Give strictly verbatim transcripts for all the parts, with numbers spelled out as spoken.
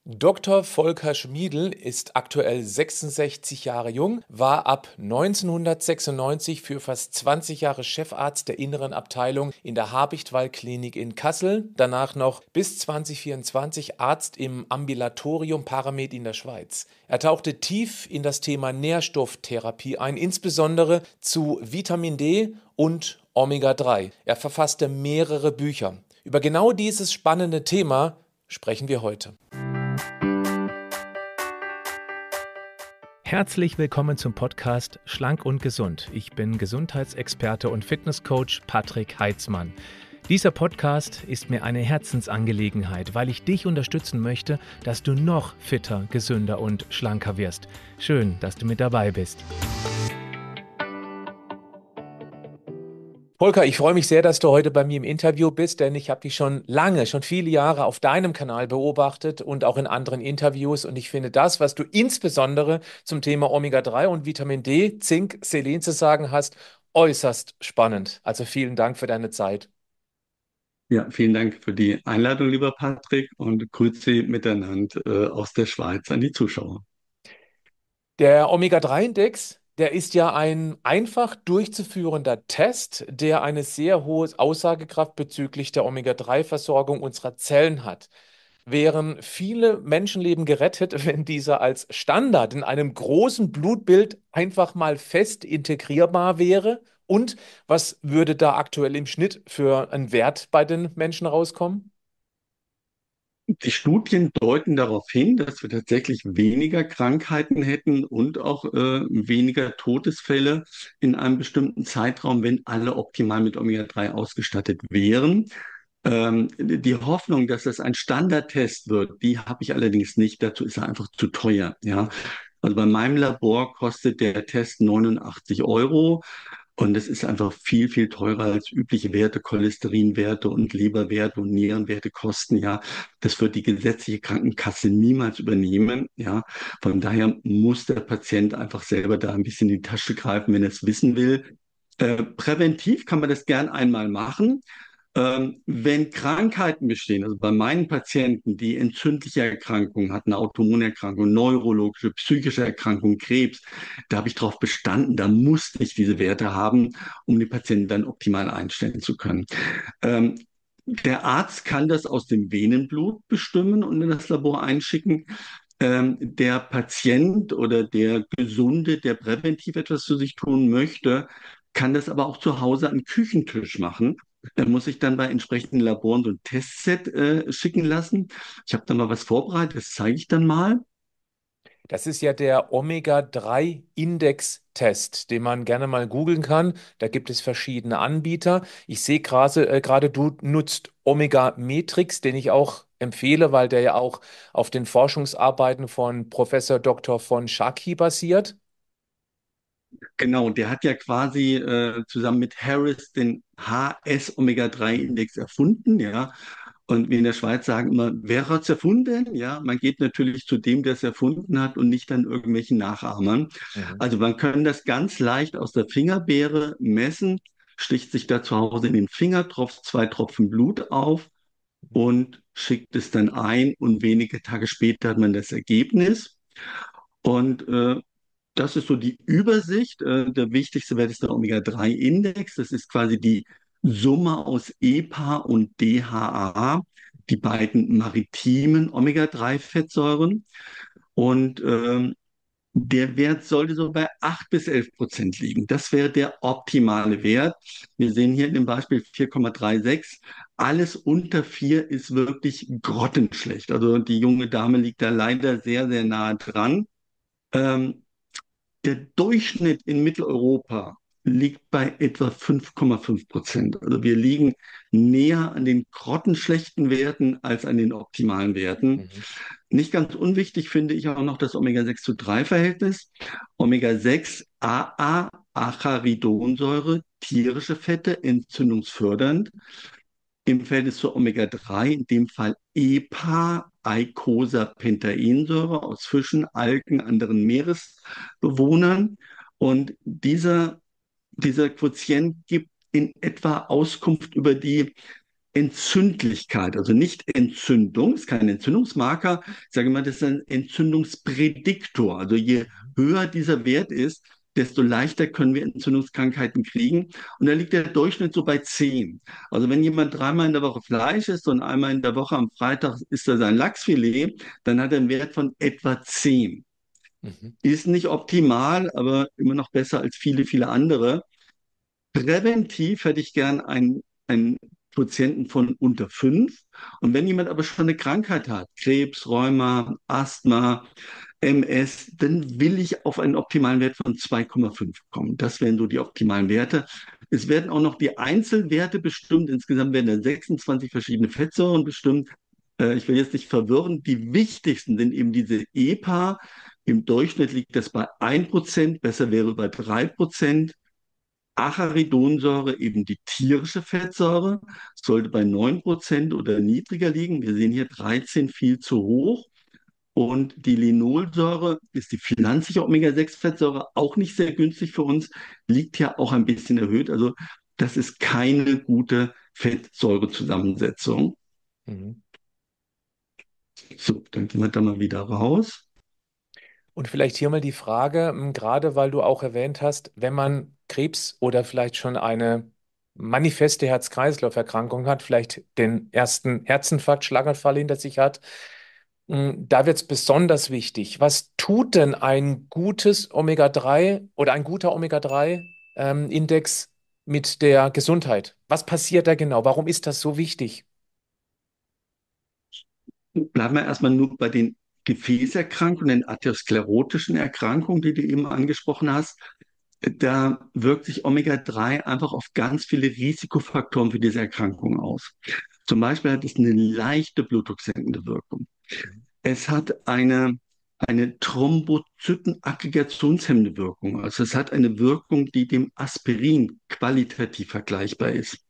Doktor Volker Schmiedl ist aktuell sechsundsechzig Jahre jung, war ab neunzehnhundertsechsundneunzig für fast zwanzig Jahre Chefarzt der Inneren Abteilung in der Habichtwald-Klinik in Kassel, danach noch bis zweitausendvierundzwanzig Arzt im Ambulatorium Paramed in der Schweiz. Er tauchte tief in das Thema Nährstofftherapie ein, insbesondere zu Vitamin D und Omega drei. Er verfasste mehrere Bücher. Über genau dieses spannende Thema sprechen wir heute. Herzlich willkommen zum Podcast Schlank und Gesund. Ich bin Gesundheitsexperte und Fitnesscoach Patrick Heitzmann. Dieser Podcast ist mir eine Herzensangelegenheit, weil ich dich unterstützen möchte, dass du noch fitter, gesünder und schlanker wirst. Schön, dass du mit dabei bist. Volker, ich freue mich sehr, dass du heute bei mir im Interview bist, denn ich habe dich schon lange, schon viele Jahre auf deinem Kanal beobachtet und auch in anderen Interviews. Und ich finde das, was du insbesondere zum Thema Omega drei und Vitamin D, Zink, Selen zu sagen hast, äußerst spannend. Also vielen Dank für deine Zeit. Ja, vielen Dank für die Einladung, lieber Patrick, und Grüße miteinander äh, aus der Schweiz an die Zuschauer. Der Omega drei Index, der ist ja ein einfach durchzuführender Test, der eine sehr hohe Aussagekraft bezüglich der Omega drei Versorgung unserer Zellen hat. Wären viele Menschenleben gerettet, wenn dieser als Standard in einem großen Blutbild einfach mal fest integrierbar wäre? Und was würde da aktuell im Schnitt für einen Wert bei den Menschen rauskommen? Die Studien deuten darauf hin, dass wir tatsächlich weniger Krankheiten hätten und auch äh, weniger Todesfälle in einem bestimmten Zeitraum, wenn alle optimal mit Omega drei ausgestattet wären. Ähm, die Hoffnung, dass das ein Standardtest wird, die habe ich allerdings nicht. Dazu ist er einfach zu teuer. Ja. Also bei meinem Labor kostet der Test neunundachtzig Euro. Und es ist einfach viel, viel teurer als übliche Werte, Cholesterinwerte und Leberwerte und Nierenwerte kosten. Ja, das wird die gesetzliche Krankenkasse niemals übernehmen. Ja, von daher muss der Patient einfach selber da ein bisschen in die Tasche greifen, wenn er es wissen will. Äh, präventiv kann man das gern einmal machen. Ähm, wenn Krankheiten bestehen, also bei meinen Patienten, die entzündliche Erkrankungen hatten, Autoimmunerkrankungen, neurologische, psychische Erkrankungen, Krebs, da habe ich darauf bestanden, da musste ich diese Werte haben, um die Patienten dann optimal einstellen zu können. Ähm, der Arzt kann das aus dem Venenblut bestimmen und in das Labor einschicken. Ähm, der Patient oder der Gesunde, der präventiv etwas zu sich tun möchte, kann das aber auch zu Hause am Küchentisch machen. Er muss sich dann bei entsprechenden Laboren so ein Testset äh, schicken lassen. Ich habe da mal was vorbereitet, das zeige ich dann mal. Das ist ja der Omega drei Index-Test, den man gerne mal googeln kann. Da gibt es verschiedene Anbieter. Ich sehe gerade, äh, gerade du nutzt Omega Matrix, den ich auch empfehle, weil der ja auch auf den Forschungsarbeiten von Professor Doktor von Schaki basiert. Genau, der hat ja quasi äh, zusammen mit Harris den H S Omega drei Index erfunden, ja. Und wir in der Schweiz sagen immer, wer hat's erfunden? Ja, man geht natürlich zu dem, der es erfunden hat und nicht an irgendwelchen Nachahmern. Mhm. Also man kann das ganz leicht aus der Fingerbeere messen, sticht sich da zu Hause in den Finger, tropft zwei Tropfen Blut auf und schickt es dann ein und wenige Tage später hat man das Ergebnis. Und äh, das ist so die Übersicht. Äh, der wichtigste Wert ist der Omega drei Index. Das ist quasi die Summe aus E P A und D H A, die beiden maritimen Omega drei Fettsäuren. Und ähm, der Wert sollte so bei acht bis elf Prozent liegen. Das wäre der optimale Wert. Wir sehen hier in dem Beispiel vier Komma sechsunddreißig. Alles unter vier ist wirklich grottenschlecht. Also die junge Dame liegt da leider sehr, sehr nahe dran. Ähm, der Durchschnitt in Mitteleuropa liegt bei etwa fünf Komma fünf Prozent. Also wir liegen näher an den grottenschlechten Werten als an den optimalen Werten. Mhm. Nicht ganz unwichtig finde ich auch noch das Omega sechs zu drei Verhältnis. Omega sechs A A, Acharidonsäure, tierische Fette, entzündungsfördernd. Im Verhältnis zu Omega drei, in dem Fall E P A, Eicosapentaensäure aus Fischen, Algen, anderen Meeresbewohnern. Und dieser, dieser Quotient gibt in etwa Auskunft über die Entzündlichkeit, also nicht Entzündung, ist kein Entzündungsmarker, ich sage mal, das ist ein Entzündungsprädiktor. Also je höher dieser Wert ist, desto leichter können wir Entzündungskrankheiten kriegen. Und da liegt der Durchschnitt so bei zehn. Also wenn jemand dreimal in der Woche Fleisch isst und einmal in der Woche am Freitag isst er sein Lachsfilet, dann hat er einen Wert von etwa zehn. Mhm. Ist nicht optimal, aber immer noch besser als viele, viele andere. Präventiv hätte ich gern einen, einen Quotienten von unter fünf. Und wenn jemand aber schon eine Krankheit hat, Krebs, Rheuma, Asthma, M S, dann will ich auf einen optimalen Wert von zwei Komma fünf kommen. Das wären so die optimalen Werte. Es werden auch noch die Einzelwerte bestimmt. Insgesamt werden dann sechsundzwanzig verschiedene Fettsäuren bestimmt. Äh, Ich will jetzt nicht verwirren. Die wichtigsten sind eben diese E P A. Im Durchschnitt liegt das bei ein Prozent, besser wäre bei drei Prozent. Acharidonsäure, eben die tierische Fettsäure, sollte bei neun Prozent oder niedriger liegen. Wir sehen hier dreizehn, viel zu hoch. Und die Linolsäure ist die pflanzliche Omega sechs Fettsäure, auch nicht sehr günstig für uns, liegt ja auch ein bisschen erhöht. Also das ist keine gute Fettsäurezusammensetzung. Mhm. So, dann gehen wir da mal wieder raus. Und vielleicht hier mal die Frage, m, gerade weil du auch erwähnt hast, wenn man Krebs oder vielleicht schon eine manifeste Herz-Kreislauf-Erkrankung hat, vielleicht den ersten Herzinfarkt, Schlaganfall hinter sich hat, m, da wird es besonders wichtig. Was tut denn ein gutes Omega drei oder ein guter Omega drei ähm, Index mit der Gesundheit? Was passiert da genau? Warum ist das so wichtig? Bleiben wir erstmal nur bei den Gefäßerkrankungen, den arteriosklerotischen Erkrankungen, die du eben angesprochen hast. Da wirkt sich Omega drei einfach auf ganz viele Risikofaktoren für diese Erkrankung aus. Zum Beispiel hat es eine leichte blutdrucksenkende Wirkung. Es hat eine, eine Thrombozytenaggregationshemmende Wirkung. Also es hat eine Wirkung, die dem Aspirin qualitativ vergleichbar ist.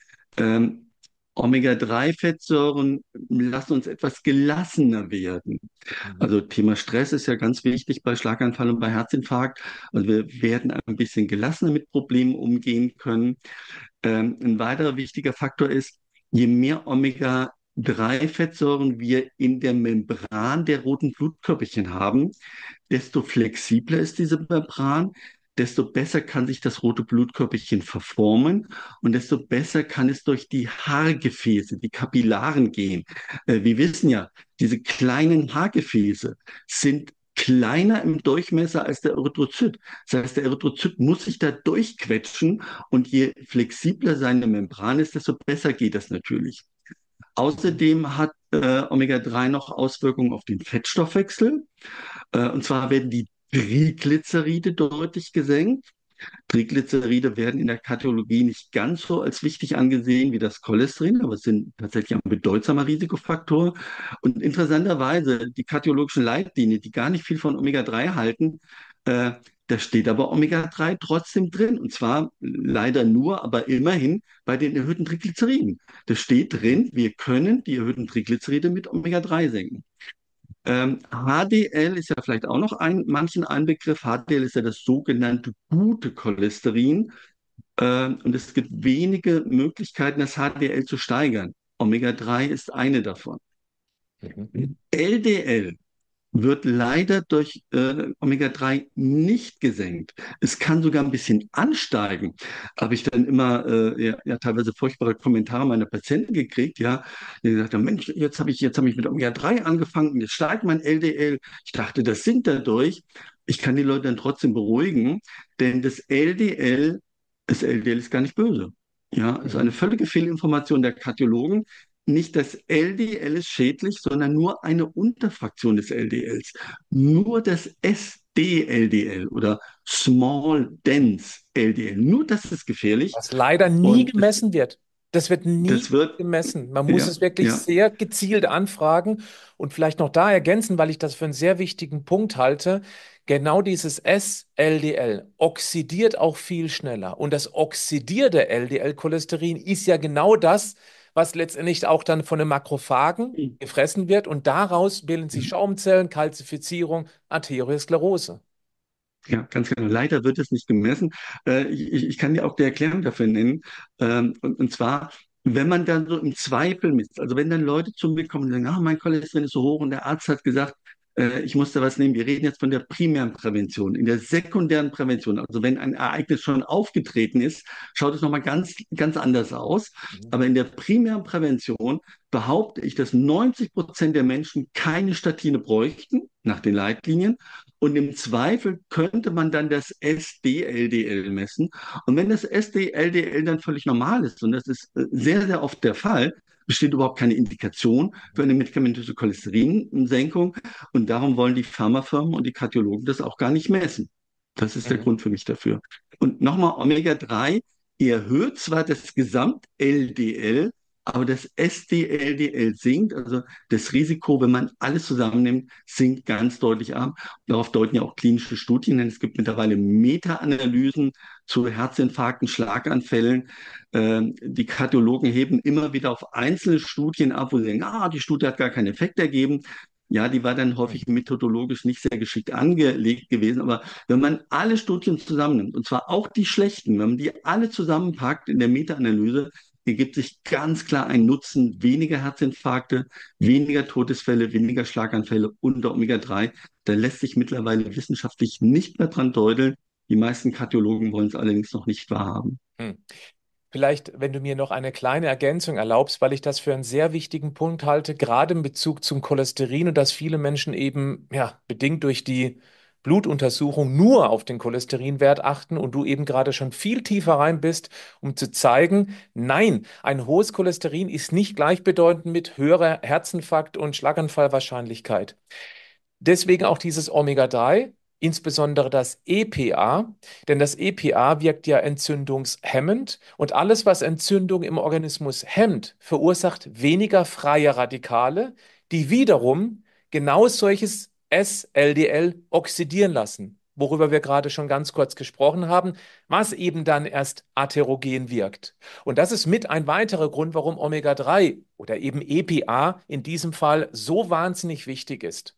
Ähm, Omega drei Fettsäuren lassen uns etwas gelassener werden. Mhm. Also Thema Stress ist ja ganz wichtig bei Schlaganfall und bei Herzinfarkt. Also wir werden ein bisschen gelassener mit Problemen umgehen können. Ähm, ein weiterer wichtiger Faktor ist, je mehr Omega drei Fettsäuren wir in der Membran der roten Blutkörperchen haben, desto flexibler ist diese Membran, desto besser kann sich das rote Blutkörperchen verformen und desto besser kann es durch die Haargefäße, die Kapillaren gehen. Äh, wir wissen ja, diese kleinen Haargefäße sind kleiner im Durchmesser als der Erythrozyt. Das heißt, der Erythrozyt muss sich da durchquetschen und je flexibler seine Membran ist, desto besser geht das natürlich. Mhm. Außerdem hat äh, Omega drei noch Auswirkungen auf den Fettstoffwechsel. Äh, und zwar werden die Triglyceride deutlich gesenkt. Triglyceride werden in der Kardiologie nicht ganz so als wichtig angesehen wie das Cholesterin, aber es sind tatsächlich ein bedeutsamer Risikofaktor. Und interessanterweise, die kardiologischen Leitlinien, die gar nicht viel von Omega drei halten, äh, da steht aber Omega drei trotzdem drin. Und zwar leider nur, aber immerhin bei den erhöhten Triglyceriden. Das steht Mhm. drin, wir können die erhöhten Triglyceride mit Omega drei senken. Ähm, H D L ist ja vielleicht auch noch ein, manchen ein Begriff. H D L ist ja das sogenannte gute Cholesterin. Ähm, und es gibt wenige Möglichkeiten, das H D L zu steigern. Omega drei ist eine davon. Mhm. L D L wird leider durch äh, Omega drei nicht gesenkt. Es kann sogar ein bisschen ansteigen. Habe ich dann immer äh, ja, ja, teilweise furchtbare Kommentare meiner Patienten gekriegt, ja, die gesagt haben, Mensch, jetzt habe ich, jetzt habe ich mit Omega drei angefangen und jetzt steigt mein L D L. Ich dachte, das sinkt dadurch. Ich kann die Leute dann trotzdem beruhigen, denn das L D L, das L D L ist gar nicht böse. Ja, ist eine Mhm. völlige Fehlinformation der Kardiologen. Nicht das L D L ist schädlich, sondern nur eine Unterfraktion des L D Ls. Nur das S D L D L oder Small Dense L D L. Nur das ist gefährlich. Was leider nie Und das, gemessen wird. Das wird nie das wird, gemessen. Man muss ja, es wirklich ja, sehr gezielt anfragen und vielleicht noch da ergänzen, weil ich das für einen sehr wichtigen Punkt halte. Genau dieses S L D L oxidiert auch viel schneller. Und das oxidierte L D L-Cholesterin ist ja genau das, was letztendlich auch dann von den Makrophagen gefressen wird. Und daraus bilden sich Schaumzellen, Kalzifizierung, Arteriosklerose. ja, ganz genau. Leider wird es nicht gemessen. Äh, ich, ich kann dir auch die Erklärung dafür nennen. Ähm, und, und zwar, wenn man dann so im Zweifel misst, also wenn dann Leute zu mir kommen und sagen, ah, mein Cholesterin ist so hoch und der Arzt hat gesagt, äh, ich muss da was nehmen. Wir reden jetzt von der primären Prävention. In der sekundären Prävention, also wenn ein Ereignis schon aufgetreten ist, schaut es nochmal ganz, ganz anders aus. Mhm. Aber in der primären Prävention behaupte ich, dass neunzig Prozent der Menschen keine Statine bräuchten, nach den Leitlinien. Und im Zweifel könnte man dann das S D L D L messen. Und wenn das S D L D L dann völlig normal ist, und das ist äh, sehr, sehr oft der Fall, besteht überhaupt keine Indikation für eine medikamentöse Cholesterinsenkung. Und darum wollen die Pharmafirmen und die Kardiologen das auch gar nicht messen. Das ist der Mhm. Grund für mich dafür. Und nochmal, Omega drei erhöht zwar das Gesamt-L D L, aber das S D L D L sinkt, also das Risiko, wenn man alles zusammennimmt, sinkt ganz deutlich ab. Darauf deuten ja auch klinische Studien, denn es gibt mittlerweile Meta-Analysen zu Herzinfarkten, Schlaganfällen. Ähm, die Kardiologen heben immer wieder auf einzelne Studien ab, wo sie sagen, ah, die Studie hat gar keinen Effekt ergeben. Ja, die war dann häufig Mhm. methodologisch nicht sehr geschickt angelegt gewesen. Aber wenn man alle Studien zusammennimmt, und zwar auch die schlechten, wenn man die alle zusammenpackt in der Meta-Analyse, ergibt sich ganz klar ein Nutzen, weniger Herzinfarkte, weniger Todesfälle, weniger Schlaganfälle unter Omega drei. Da lässt sich mittlerweile wissenschaftlich nicht mehr dran deuteln. Die meisten Kardiologen wollen es allerdings noch nicht wahrhaben. Hm. Vielleicht, wenn du mir noch eine kleine Ergänzung erlaubst, weil ich das für einen sehr wichtigen Punkt halte, gerade in Bezug zum Cholesterin und dass viele Menschen eben, ja, bedingt durch die Blutuntersuchung nur auf den Cholesterinwert achten und du eben gerade schon viel tiefer rein bist, um zu zeigen, nein, ein hohes Cholesterin ist nicht gleichbedeutend mit höherer Herzinfarkt- und Schlaganfallwahrscheinlichkeit. Deswegen auch dieses Omega drei, insbesondere das E P A, denn das E P A wirkt ja entzündungshemmend und alles, was Entzündung im Organismus hemmt, verursacht weniger freie Radikale, die wiederum genau solches S L D L oxidieren lassen, worüber wir gerade schon ganz kurz gesprochen haben, was eben dann erst atherogen wirkt. Und das ist mit ein weiterer Grund, warum Omega drei oder eben E P A in diesem Fall so wahnsinnig wichtig ist.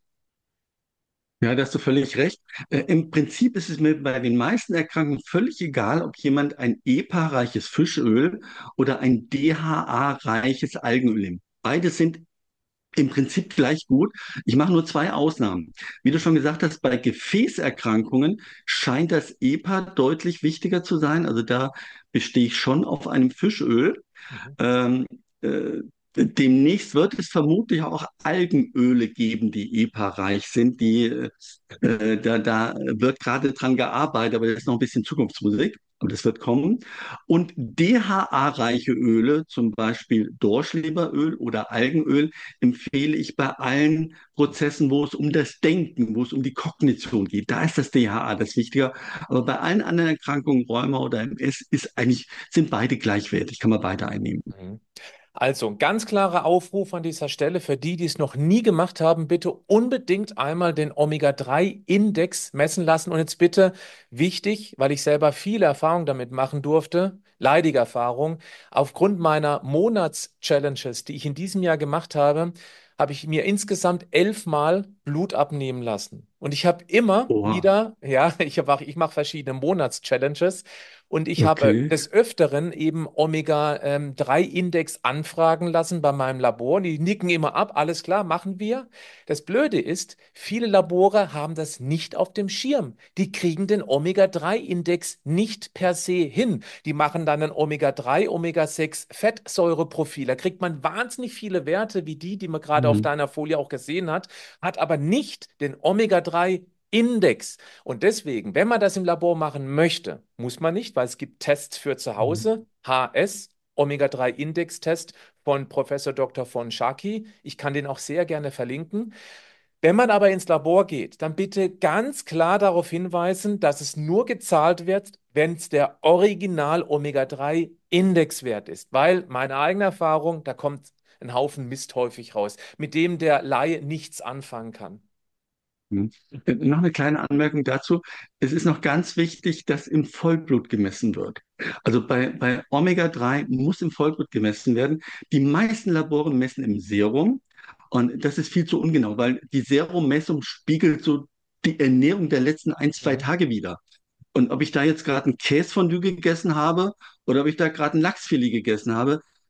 Ja, da hast du völlig recht. Äh, im Prinzip ist es mir bei den meisten Erkrankungen völlig egal, ob jemand ein E P A-reiches Fischöl oder ein D H A-reiches Algenöl nimmt. Beides sind im Prinzip gleich gut. Ich mache nur zwei Ausnahmen. Wie du schon gesagt hast, bei Gefäßerkrankungen scheint das E P A deutlich wichtiger zu sein. Also da bestehe ich schon auf einem Fischöl. Mhm. Ähm, äh, Demnächst wird es vermutlich auch Algenöle geben, die E P A-reich sind. Die, äh, äh, da, da wird gerade dran gearbeitet, aber das ist noch ein bisschen Zukunftsmusik. Aber das wird kommen. Und D H A-reiche Öle, zum Beispiel Dorschleberöl oder Algenöl, empfehle ich bei allen Prozessen, wo es um das Denken, wo es um die Kognition geht. Da ist das D H A das Wichtige. Aber bei allen anderen Erkrankungen, Rheuma oder M S, ist eigentlich, sind beide gleichwertig, kann man beide einnehmen. Mhm. Also, ein ganz klarer Aufruf an dieser Stelle für die, die es noch nie gemacht haben, bitte unbedingt einmal den Omega drei Index messen lassen. Und jetzt bitte wichtig, weil ich selber viele Erfahrungen damit machen durfte, leidige Erfahrung, aufgrund meiner Monats-Challenges, die ich in diesem Jahr gemacht habe, habe ich mir insgesamt elfmal Blut abnehmen lassen. Und ich habe immer Oha, wieder, ja, ich habe, ich mache verschiedene Monats-Challenges. Und ich habe okay. des Öfteren eben Omega drei Index anfragen lassen bei meinem Labor. Die nicken immer ab, alles klar, machen wir. Das Blöde ist, viele Labore haben das nicht auf dem Schirm. Die kriegen den Omega drei Index nicht per se hin. Die machen dann ein Omega drei, Omega sechs Fettsäureprofil. Da kriegt man wahnsinnig viele Werte, wie die, die man gerade auf Mhm. deiner Folie auch gesehen hat, hat aber nicht den Omega drei Index. Und deswegen, wenn man das im Labor machen möchte, muss man nicht, weil es gibt Tests für zu Mhm. Hause, H S, Omega drei Index-Test von Professor Doktor von Schaki. Ich kann den auch sehr gerne verlinken. Wenn man aber ins Labor geht, dann bitte ganz klar darauf hinweisen, dass es nur gezahlt wird, wenn es der Original Omega drei Indexwert ist. Weil meine eigene Erfahrung, da kommt ein Haufen Mist häufig raus, mit dem der Laie nichts anfangen kann. Mhm. Äh, Noch eine kleine Anmerkung dazu. Es ist noch ganz wichtig, dass im Vollblut gemessen wird. Also bei, bei Omega drei muss im Vollblut gemessen werden. Die meisten Labore messen im Serum und das ist viel zu ungenau, weil die Serummessung spiegelt so die Ernährung der letzten ein, zwei Mhm. Tage wider. Und ob ich da jetzt gerade ein Käsefondue gegessen habe oder ob ich da gerade ein Lachsfilet gegessen habe,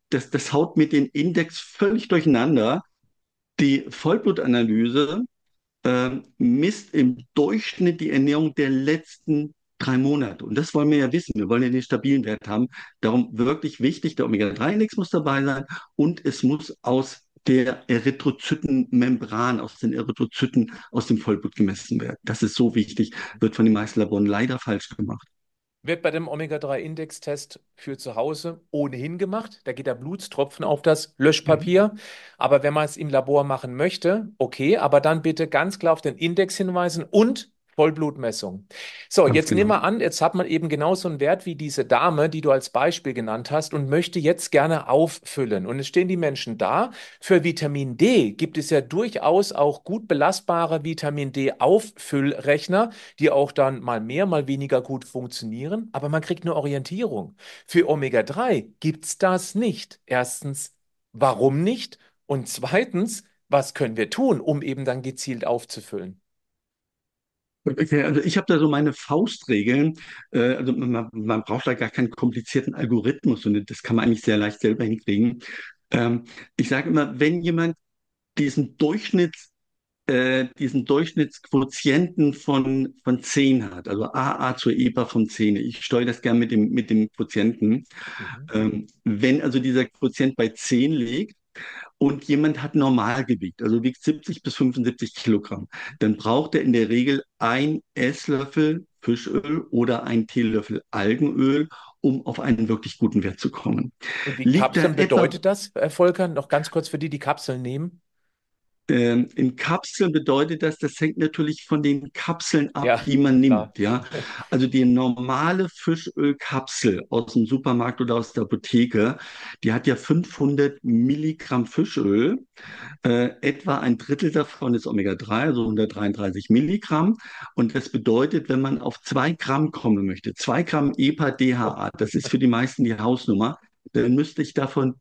das, das haut mit dem Index völlig durcheinander. Die Vollblutanalyse ähm, misst im Durchschnitt die Ernährung der letzten drei Monate. Und das wollen wir ja wissen. Wir wollen ja den stabilen Wert haben. Darum wirklich wichtig, der Omega drei Index muss dabei sein und es muss aus der Erythrozytenmembran, aus den Erythrozyten, aus dem Vollblut gemessen werden. Das ist so wichtig, wird von den meisten Laboren leider falsch gemacht. Wird bei dem Omega drei Index-Test für zu Hause ohnehin gemacht. Da geht der Blutstropfen auf das Mhm. Löschpapier. Aber wenn man es im Labor machen möchte, okay, aber dann bitte ganz klar auf den Index hinweisen und Vollblutmessung. So, Ganz jetzt nehmen genau. wir an, jetzt hat man eben genauso einen Wert wie diese Dame, die du als Beispiel genannt hast und möchte jetzt gerne auffüllen. Und es stehen die Menschen da. Für Vitamin D gibt es ja durchaus auch gut belastbare Vitamin D-Auffüllrechner, die auch dann mal mehr, mal weniger gut funktionieren, aber man kriegt eine Orientierung. Für Omega drei gibt es das nicht. Erstens, warum nicht? Und zweitens, was können wir tun, um eben dann gezielt aufzufüllen? Okay, also ich habe da so meine Faustregeln. Äh, also man, man braucht da gar keinen komplizierten Algorithmus und das kann man eigentlich sehr leicht selber hinkriegen. Ähm, Ich sage immer, wenn jemand diesen Durchschnitts, äh, diesen Durchschnittsquotienten von, von zehn hat, also A A zur E P A von zehn, ich steuere das gerne mit dem, mit dem Quotienten. Mhm. Ähm, wenn also dieser Quotient bei zehn liegt, und jemand hat Normalgewicht, also wiegt siebzig bis fünfundsiebzig Kilogramm, dann braucht er in der Regel ein Esslöffel Fischöl oder ein Teelöffel Algenöl, um auf einen wirklich guten Wert zu kommen. Und die Liegt Kapseln er etwa bedeutet das, Herr Volker, noch ganz kurz für die, die Kapseln nehmen? ähm, in Kapseln, bedeutet das, das hängt natürlich von den Kapseln ab, Ja, die man klar. nimmt, ja. Also die normale Fischölkapsel aus dem Supermarkt oder aus der Apotheke, die hat ja fünfhundert Milligramm Fischöl. Äh, etwa ein Drittel davon ist Omega drei, also hundertdreiunddreißig Milligramm. Und das bedeutet, wenn man auf zwei Gramm kommen möchte, zwei Gramm E P A D H A, das ist für die meisten die Hausnummer, dann müsste ich davon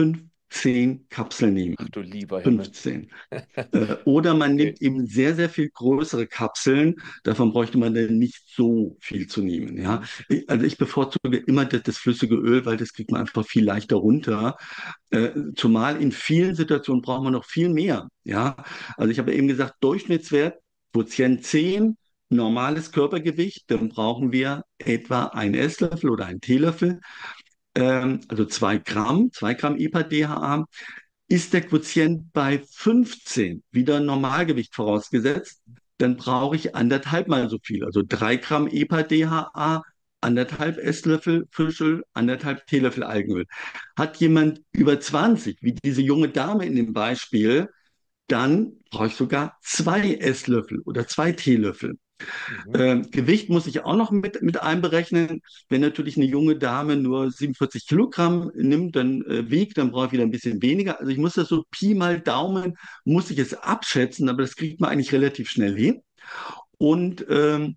fünfzehn Kapseln Ach nehmen. du lieber Himmel. fünfzehn. Äh, Oder man Okay. nimmt eben sehr, sehr viel größere Kapseln. Davon bräuchte man dann nicht so viel zu nehmen. Ja? Mhm. Ich- Also ich bevorzuge immer das, das flüssige Öl, weil das kriegt man einfach viel leichter runter. Äh, zumal in vielen Situationen braucht man noch viel mehr. Ja? Also ich habe eben gesagt, Durchschnittswert, Quotient zehn, normales Körpergewicht, dann brauchen wir etwa einen Esslöffel oder einen Teelöffel, ähm, also zwei Gramm, zwei Gramm E P A D H A. Ist der Quotient bei fünfzehn, wieder Normalgewicht vorausgesetzt, dann brauche ich anderthalb mal so viel, also drei Gramm E P A D H A, anderthalb Esslöffel Fischöl, anderthalb Teelöffel Algenöl. Hat jemand über zwanzig, wie diese junge Dame in dem Beispiel, dann brauche ich sogar zwei Esslöffel oder zwei Teelöffel. Mhm. Ähm, Gewicht muss ich auch noch mit, mit einberechnen. Wenn natürlich eine junge Dame nur siebenundvierzig Kilogramm nimmt, dann äh, wiegt, dann brauche ich wieder ein bisschen weniger. Also ich muss das so Pi mal Daumen, muss ich es abschätzen, aber das kriegt man eigentlich relativ schnell hin. Und, ähm,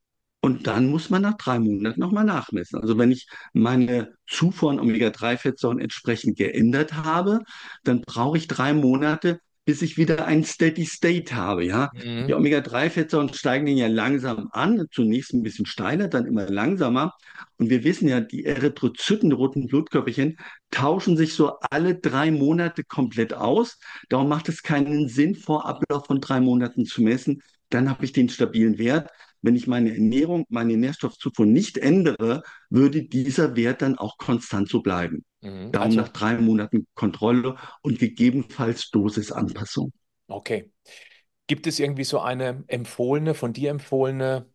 und dann muss man nach drei Monaten nochmal nachmessen. Also wenn ich meine Zufuhr an Omega drei Fettsäuren entsprechend geändert habe, dann brauche ich drei Monate, bis ich wieder ein Steady State habe. Ja, die Mhm. Omega drei Fettsäuren steigen dann ja langsam an, zunächst ein bisschen steiler, dann immer langsamer. Und wir wissen ja, die Erythrozyten, die roten Blutkörperchen, tauschen sich so alle drei Monate komplett aus. Darum macht es keinen Sinn, vor Ablauf von drei Monaten zu messen. Dann habe ich den stabilen Wert. Wenn ich meine Ernährung, meine Nährstoffzufuhr nicht ändere, würde dieser Wert dann auch konstant so bleiben. Mhm. Darum nach Also, drei Monaten Kontrolle und gegebenenfalls Dosisanpassung. okay. Gibt es irgendwie so eine empfohlene, von dir empfohlene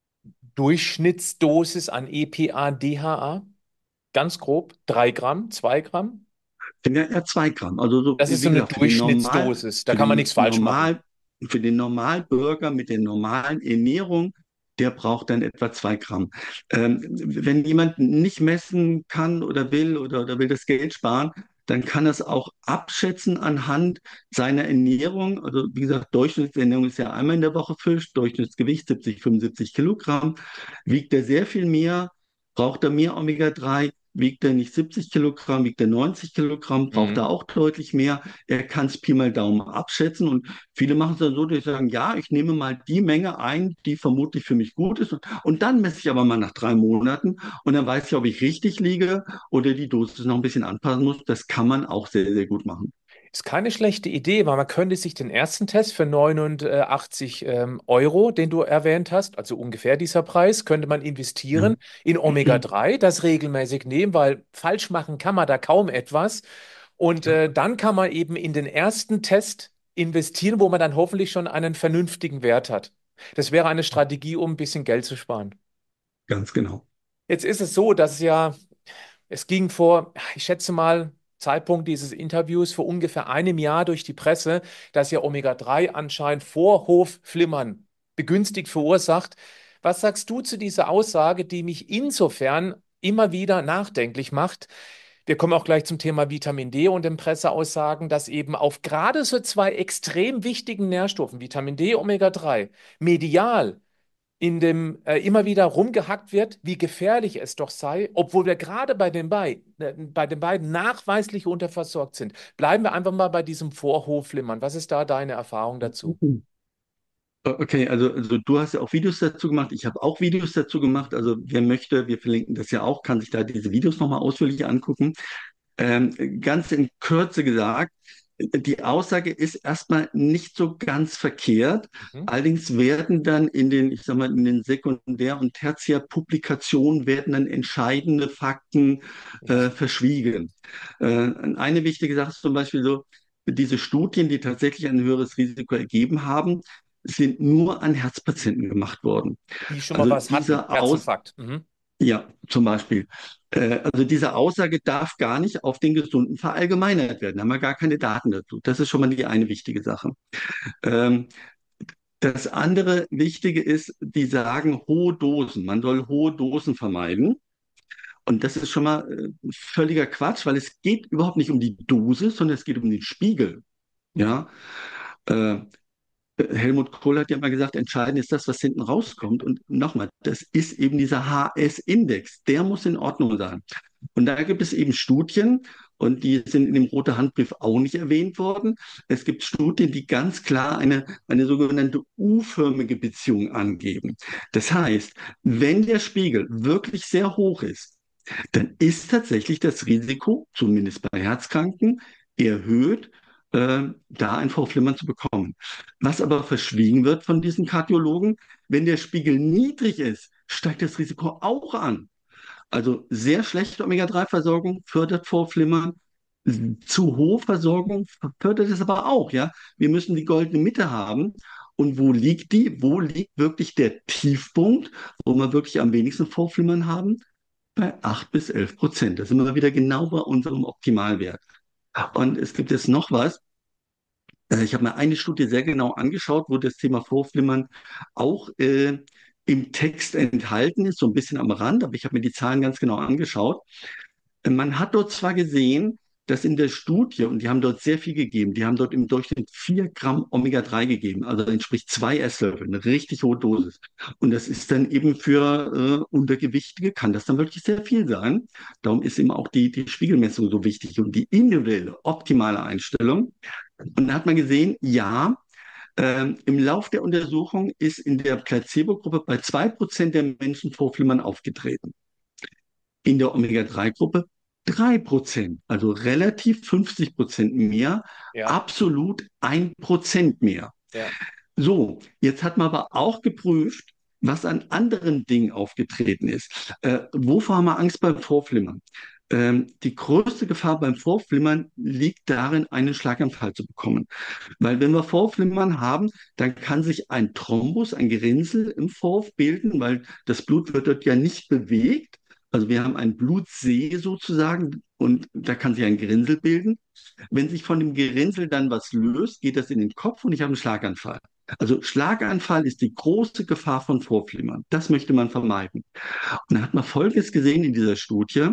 Durchschnittsdosis an E P A, D H A? Ganz grob, drei Gramm, zwei Gramm? Sind ja eher zwei Gramm. Also so, Das ist so wie eine gesagt, für den Normal, Durchschnittsdosis. Da für kann man nichts den falsch machen. Normal, für den Normalbürger mit der normalen Ernährung, der braucht dann etwa zwei Gramm. Ähm, wenn jemand nicht messen kann oder will oder, oder will das Geld sparen, dann kann er es auch abschätzen anhand seiner Ernährung. Also wie gesagt, Durchschnittsernährung ist ja einmal in der Woche Fisch, Durchschnittsgewicht siebzig, fünfundsiebzig Kilogramm. Wiegt er sehr viel mehr, Braucht er mehr Omega drei? Wiegt er nicht siebzig Kilogramm, wiegt er neunzig Kilogramm, braucht er Mhm. auch deutlich mehr. Er kann es Pi mal Daumen abschätzen. Und viele machen es dann so, dass sie sagen, ja, ich nehme mal die Menge ein, die vermutlich für mich gut ist. Und, und dann messe ich aber mal nach drei Monaten und dann weiß ich, ob ich richtig liege oder die Dosis noch ein bisschen anpassen muss. Das kann man auch sehr, sehr gut machen. Ist keine schlechte Idee, weil man könnte sich den ersten Test für neunundachtzig ähm, Euro, den du erwähnt hast, also ungefähr dieser Preis, könnte man Ja. investieren in Omega drei, das regelmäßig nehmen, weil falsch machen kann man da kaum etwas. Und Ja, äh, dann kann man eben in den ersten Test investieren, wo man dann hoffentlich schon einen vernünftigen Wert hat. Das wäre eine Strategie, um ein bisschen Geld zu sparen. ganz genau. Jetzt ist es so, dass ja es ging vor, ich schätze mal, Zeitpunkt dieses Interviews vor ungefähr einem Jahr durch die Presse, dass ja Omega drei anscheinend Vorhofflimmern begünstigt verursacht. Was sagst du zu dieser Aussage, die mich insofern immer wieder nachdenklich macht? Wir kommen auch gleich zum Thema Vitamin D und den Presseaussagen, dass eben auf gerade so zwei extrem wichtigen Nährstoffen, Vitamin D, Omega drei, medial in dem äh, immer wieder rumgehackt wird, wie gefährlich es doch sei, obwohl wir gerade bei den, bei, äh, bei den beiden nachweislich unterversorgt sind. Bleiben wir einfach mal bei diesem Vorhofflimmern. Was ist da deine Erfahrung dazu? Okay, also, also du hast ja auch Videos dazu gemacht. Ich habe auch Videos dazu gemacht. Also wer möchte, wir verlinken das ja auch, kann sich da diese Videos nochmal ausführlich angucken. Ähm, ganz in Kürze gesagt, die Aussage ist erstmal nicht so ganz verkehrt. Mhm. Allerdings werden dann in den, ich sag mal, in den Sekundär- und Tertiärpublikationen werden dann entscheidende Fakten Ja. äh, verschwiegen. Äh, eine wichtige Sache ist zum Beispiel so, diese Studien, die tatsächlich ein höheres Risiko ergeben haben, sind nur an Herzpatienten gemacht worden. Die schon mal Also was hatten. diese Aus, Herzinfarkt. Mhm. ja, zum Beispiel. Äh, also diese Aussage darf gar nicht auf den Gesunden verallgemeinert werden. Da haben wir gar keine Daten dazu. Das ist schon mal die eine wichtige Sache. Ähm, das andere Wichtige ist, die sagen hohe Dosen. Man soll hohe Dosen vermeiden. Und das ist schon mal äh, völliger Quatsch, weil es geht überhaupt nicht um die Dosis, sondern es geht um den Spiegel. Ja, äh, Helmut Kohl hat ja mal gesagt, entscheidend ist das, was hinten rauskommt. Und nochmal, das ist eben dieser H S-Index. Der muss in Ordnung sein. Und da gibt es eben Studien, und die sind in dem Rote Handbrief auch nicht erwähnt worden. Es gibt Studien, die ganz klar eine, eine sogenannte U-förmige Beziehung angeben. Das heißt, wenn der Spiegel wirklich sehr hoch ist, dann ist tatsächlich das Risiko, zumindest bei Herzkranken, erhöht, äh, da ein Vorflimmern zu bekommen. Was aber verschwiegen wird von diesen Kardiologen, wenn der Spiegel niedrig ist, steigt das Risiko auch an. Also sehr schlechte Omega drei Versorgung fördert Vorflimmern. Zu hohe Versorgung fördert es aber auch, ja. Wir müssen die goldene Mitte haben. Und wo liegt die? Wo liegt wirklich der Tiefpunkt, wo wir wirklich am wenigsten Vorflimmern haben? Bei acht bis elf Prozent. Da sind wir wieder genau bei unserem Optimalwert. Und es gibt jetzt noch was. Äh, Ich habe mir eine Studie sehr genau angeschaut, wo das Thema Vorflimmern auch äh, im Text enthalten ist, so ein bisschen am Rand, aber ich habe mir die Zahlen ganz genau angeschaut. Äh, Man hat dort zwar gesehen, dass in der Studie, und die haben dort sehr viel gegeben, die haben dort im Durchschnitt vier Gramm Omega drei gegeben, also entspricht zwei Esslöffel, eine richtig hohe Dosis. Und das ist dann eben für äh, Untergewichtige, kann das dann wirklich sehr viel sein. Darum ist eben auch die, die Spiegelmessung so wichtig und die individuelle, optimale Einstellung. Und da hat man gesehen, ja, ähm, im Lauf der Untersuchung ist in der Placebo-Gruppe bei zwei Prozent der Menschen Vorflimmern aufgetreten. In der Omega drei Gruppe drei Prozent, also relativ fünfzig Prozent mehr, Ja, absolut ein Prozent mehr. ja. So, jetzt hat man aber auch geprüft, was an anderen Dingen aufgetreten ist. Äh, wovor haben wir Angst beim Vorflimmern? Ähm, die größte Gefahr beim Vorflimmern liegt darin, einen Schlaganfall zu bekommen. Weil wenn wir Vorflimmern haben, dann kann sich ein Thrombus, ein Gerinnsel im Vorhof bilden, weil das Blut wird dort ja nicht bewegt. Also wir haben einen Blutsee sozusagen und da kann sich ein Gerinnsel bilden. Wenn sich von dem Gerinnsel dann was löst, geht das in den Kopf und ich habe einen Schlaganfall. Also Schlaganfall ist die große Gefahr von Vorflimmern. Das möchte man vermeiden. Und da hat man Folgendes gesehen in dieser Studie.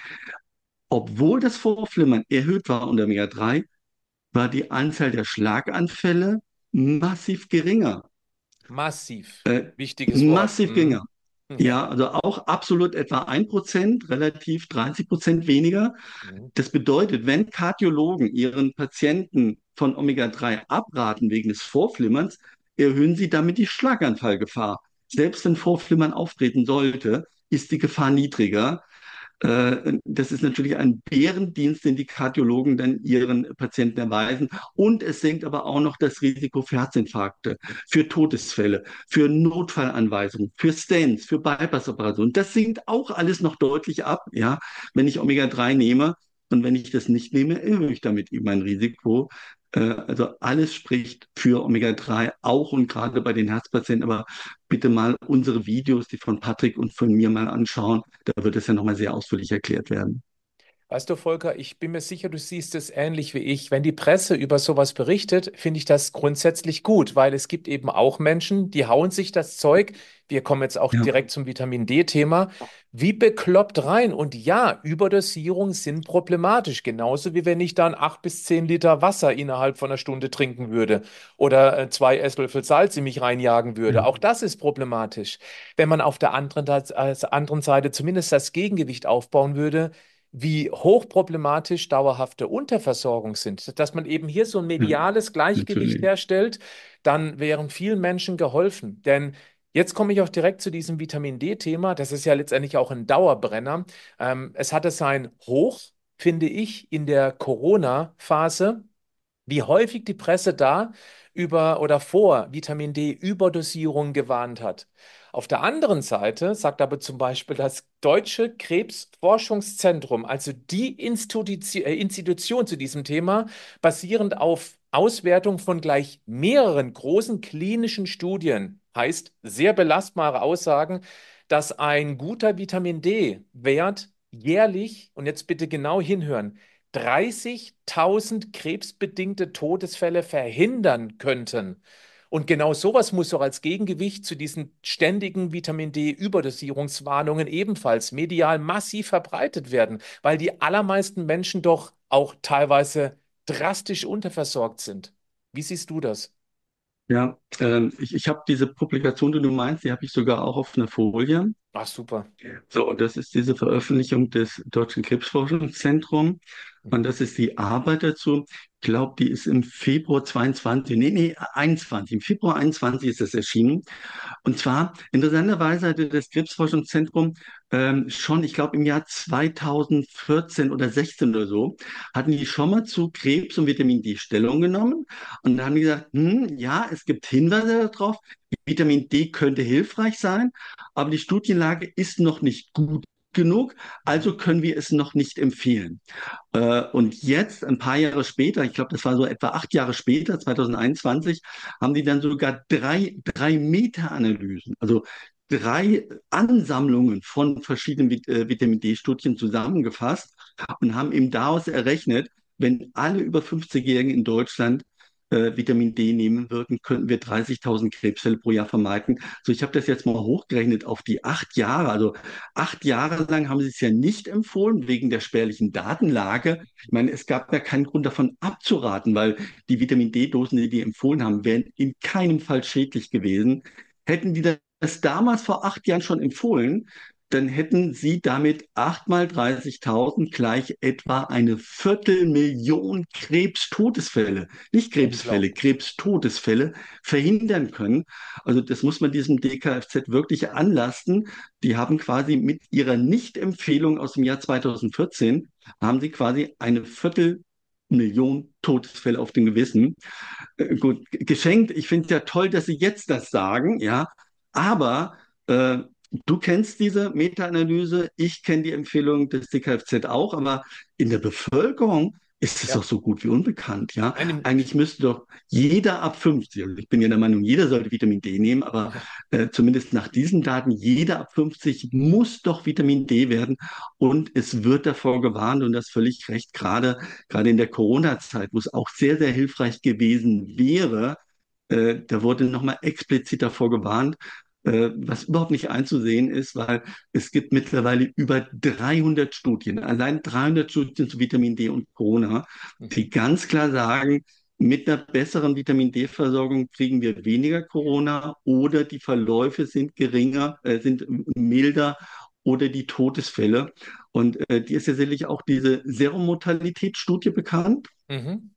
Obwohl das Vorflimmern erhöht war unter Omega drei, war die Anzahl der Schlaganfälle massiv geringer. Massiv. Äh, Wichtiges Wort. massiv Mhm. geringer. Ja. Ja, also auch absolut etwa ein Prozent, relativ dreißig Prozent weniger. Mhm. Das bedeutet, wenn Kardiologen ihren Patienten von Omega drei abraten wegen des Vorflimmerns, erhöhen sie damit die Schlaganfallgefahr. Selbst wenn Vorflimmern auftreten sollte, ist die Gefahr niedriger. Äh, Das ist natürlich ein Bärendienst, den die Kardiologen dann ihren Patienten erweisen. Und es senkt aber auch noch das Risiko für Herzinfarkte, für Todesfälle, für Notfallanweisungen, für Stents, für Bypass-Operationen. Das sinkt auch alles noch deutlich ab, ja, wenn ich Omega drei nehme. Und wenn ich das nicht nehme, erhöhe ich damit eben mein Risiko. Äh, Also alles spricht für Omega drei, auch und gerade bei den Herzpatienten. Aber bitte mal unsere Videos, die von Patrick und von mir mal anschauen. Da wird es ja nochmal sehr ausführlich erklärt werden. Weißt du, Volker, ich bin mir sicher, du siehst es ähnlich wie ich. Wenn die Presse über sowas berichtet, finde ich das grundsätzlich gut, weil es gibt eben auch Menschen, die hauen sich das Zeug. Wir kommen jetzt auch Ja, direkt zum Vitamin D-Thema. Wie bekloppt rein. Und ja, Überdosierungen sind problematisch. Genauso wie wenn ich dann acht bis zehn Liter Wasser innerhalb von einer Stunde trinken würde oder äh, zwei Esslöffel Salz in mich reinjagen würde. ja, Auch das ist problematisch. Wenn man auf der anderen, äh, anderen Seite zumindest das Gegengewicht aufbauen würde, wie hochproblematisch dauerhafte Unterversorgung sind, dass man eben hier so ein ja, mediales Gleichgewicht natürlich. herstellt, dann wären vielen Menschen geholfen. Denn jetzt komme ich auch direkt zu diesem Vitamin D-Thema. Das ist ja letztendlich auch ein Dauerbrenner. Ähm, es hatte sein Hoch, finde ich, in der Corona-Phase, wie häufig die Presse da über oder vor Vitamin D-Überdosierung gewarnt hat. Auf der anderen Seite sagt aber zum Beispiel das Deutsche Krebsforschungszentrum, also die Institution, äh, Institution zu diesem Thema, basierend auf Auswertung von gleich mehreren großen klinischen Studien, heißt sehr belastbare Aussagen, dass ein guter Vitamin D-Wert jährlich, und jetzt bitte genau hinhören, dreißigtausend krebsbedingte Todesfälle verhindern könnten. Und genau sowas muss doch als Gegengewicht zu diesen ständigen Vitamin D-Überdosierungswarnungen ebenfalls medial massiv verbreitet werden, weil die allermeisten Menschen doch auch teilweise drastisch unterversorgt sind. Wie siehst du das? Ja, ähm, ich, ich habe diese Publikation, die du meinst, die habe ich sogar auch auf einer Folie. Ach, super. So, und das ist diese Veröffentlichung des Deutschen Krebsforschungszentrums. Und Mhm. das ist die Arbeit dazu. Ich glaube, die ist im Februar zweiundzwanzig, nee, nee, einundzwanzig. Im Februar einundzwanzig ist das erschienen. Und zwar, interessanterweise hatte das Krebsforschungszentrum ähm, schon, ich glaube, im Jahr zweitausendvierzehn oder sechzehn oder so, hatten die schon mal zu Krebs und Vitamin D Stellung genommen. Und da haben die gesagt, hm, ja, es gibt Hinweise darauf, Vitamin D könnte hilfreich sein, aber die Studienlage ist noch nicht gut genug, Mhm. also können wir es noch nicht empfehlen. Äh, und jetzt, ein paar Jahre später, ich glaube, das war so etwa acht Jahre später, zweitausendeinundzwanzig, haben die dann sogar drei, drei Meta-Analysen, also drei Ansammlungen von verschiedenen Vit äh, Vitamin D-Studien zusammengefasst und haben eben daraus errechnet, wenn alle über fünfzig-Jährigen in Deutschland äh, Vitamin D nehmen würden, könnten wir dreißigtausend Krebsfälle pro Jahr vermeiden. So, ich habe das jetzt mal hochgerechnet auf die acht Jahre. Also acht Jahre lang haben sie es ja nicht empfohlen, wegen der spärlichen Datenlage. Ich meine, es gab ja keinen Grund davon abzuraten, weil die Vitamin D-Dosen, die die empfohlen haben, wären in keinem Fall schädlich gewesen. Hätten die das damals vor acht Jahren schon empfohlen, dann hätten sie damit acht mal dreißigtausend gleich etwa eine Viertelmillion Krebstodesfälle, nicht Krebsfälle, Unglaublich. Krebstodesfälle verhindern können. Also das muss man diesem D K F Z wirklich anlasten. Die haben quasi mit ihrer Nichtempfehlung aus dem Jahr zweitausendvierzehn, haben sie quasi eine Viertelmillion Todesfälle auf dem Gewissen. Äh, gut, geschenkt. Ich finde es ja toll, dass Sie jetzt das sagen, ja. Aber äh, du kennst diese Meta-Analyse, ich kenne die Empfehlung des D K F Z auch, aber in der Bevölkerung ist es Ja, doch so gut wie unbekannt, ja. einem, Eigentlich müsste doch jeder ab fünfzig, also ich bin ja der Meinung, jeder sollte Vitamin D nehmen, aber äh, zumindest nach diesen Daten, jeder ab fünfzig muss doch Vitamin D werden und es wird davor gewarnt und das völlig recht, gerade gerade in der Corona-Zeit, wo es auch sehr, sehr hilfreich gewesen wäre, äh, da wurde nochmal explizit davor gewarnt, äh, was überhaupt nicht einzusehen ist, weil es gibt mittlerweile über dreihundert Studien, allein dreihundert Studien zu Vitamin D und Corona, mhm. die ganz klar sagen, mit einer besseren Vitamin D-Versorgung kriegen wir weniger Corona oder die Verläufe sind geringer, äh, sind milder oder die Todesfälle. Und äh, dir ist ja sicherlich auch diese Seromortalitätsstudie bekannt. Mhm.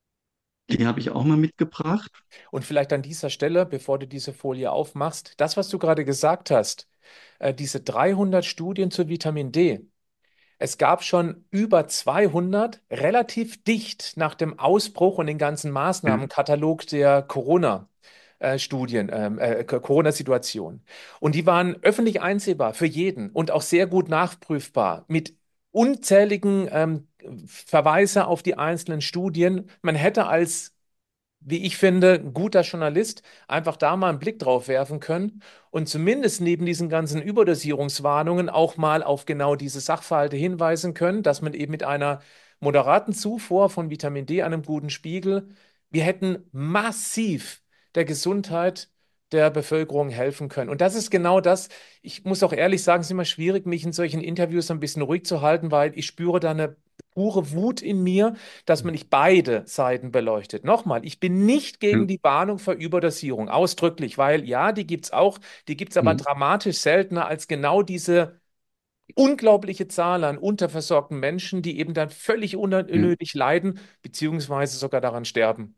Die habe ich auch mal mitgebracht. Und vielleicht an dieser Stelle, bevor du diese Folie aufmachst, das, was du gerade gesagt hast, äh, diese dreihundert Studien zu Vitamin D. Es gab schon über zweihundert relativ dicht nach dem Ausbruch und den ganzen Ja, Maßnahmenkatalog der Corona-Studien, ähm, äh, Corona-Situation. Und die waren öffentlich einsehbar für jeden und auch sehr gut nachprüfbar mit unzähligen ähm, Verweise auf die einzelnen Studien. Man hätte als, wie ich finde, ein guter Journalist einfach da mal einen Blick drauf werfen können und zumindest neben diesen ganzen Überdosierungswarnungen auch mal auf genau diese Sachverhalte hinweisen können, dass man eben mit einer moderaten Zufuhr von Vitamin D, einem guten Spiegel, wir hätten massiv der Gesundheit der Bevölkerung helfen können. Und das ist genau das. Ich muss auch ehrlich sagen, es ist immer schwierig, mich in solchen Interviews ein bisschen ruhig zu halten, weil ich spüre da eine pure Wut in mir, dass man nicht beide Seiten beleuchtet. Nochmal, ich bin nicht ja, gegen die Warnung vor Überdosierung, ausdrücklich, weil ja, die gibt es auch, die gibt es aber mhm, dramatisch seltener als genau diese unglaubliche Zahl an unterversorgten Menschen, die eben dann völlig ja, unnötig leiden, beziehungsweise sogar daran sterben.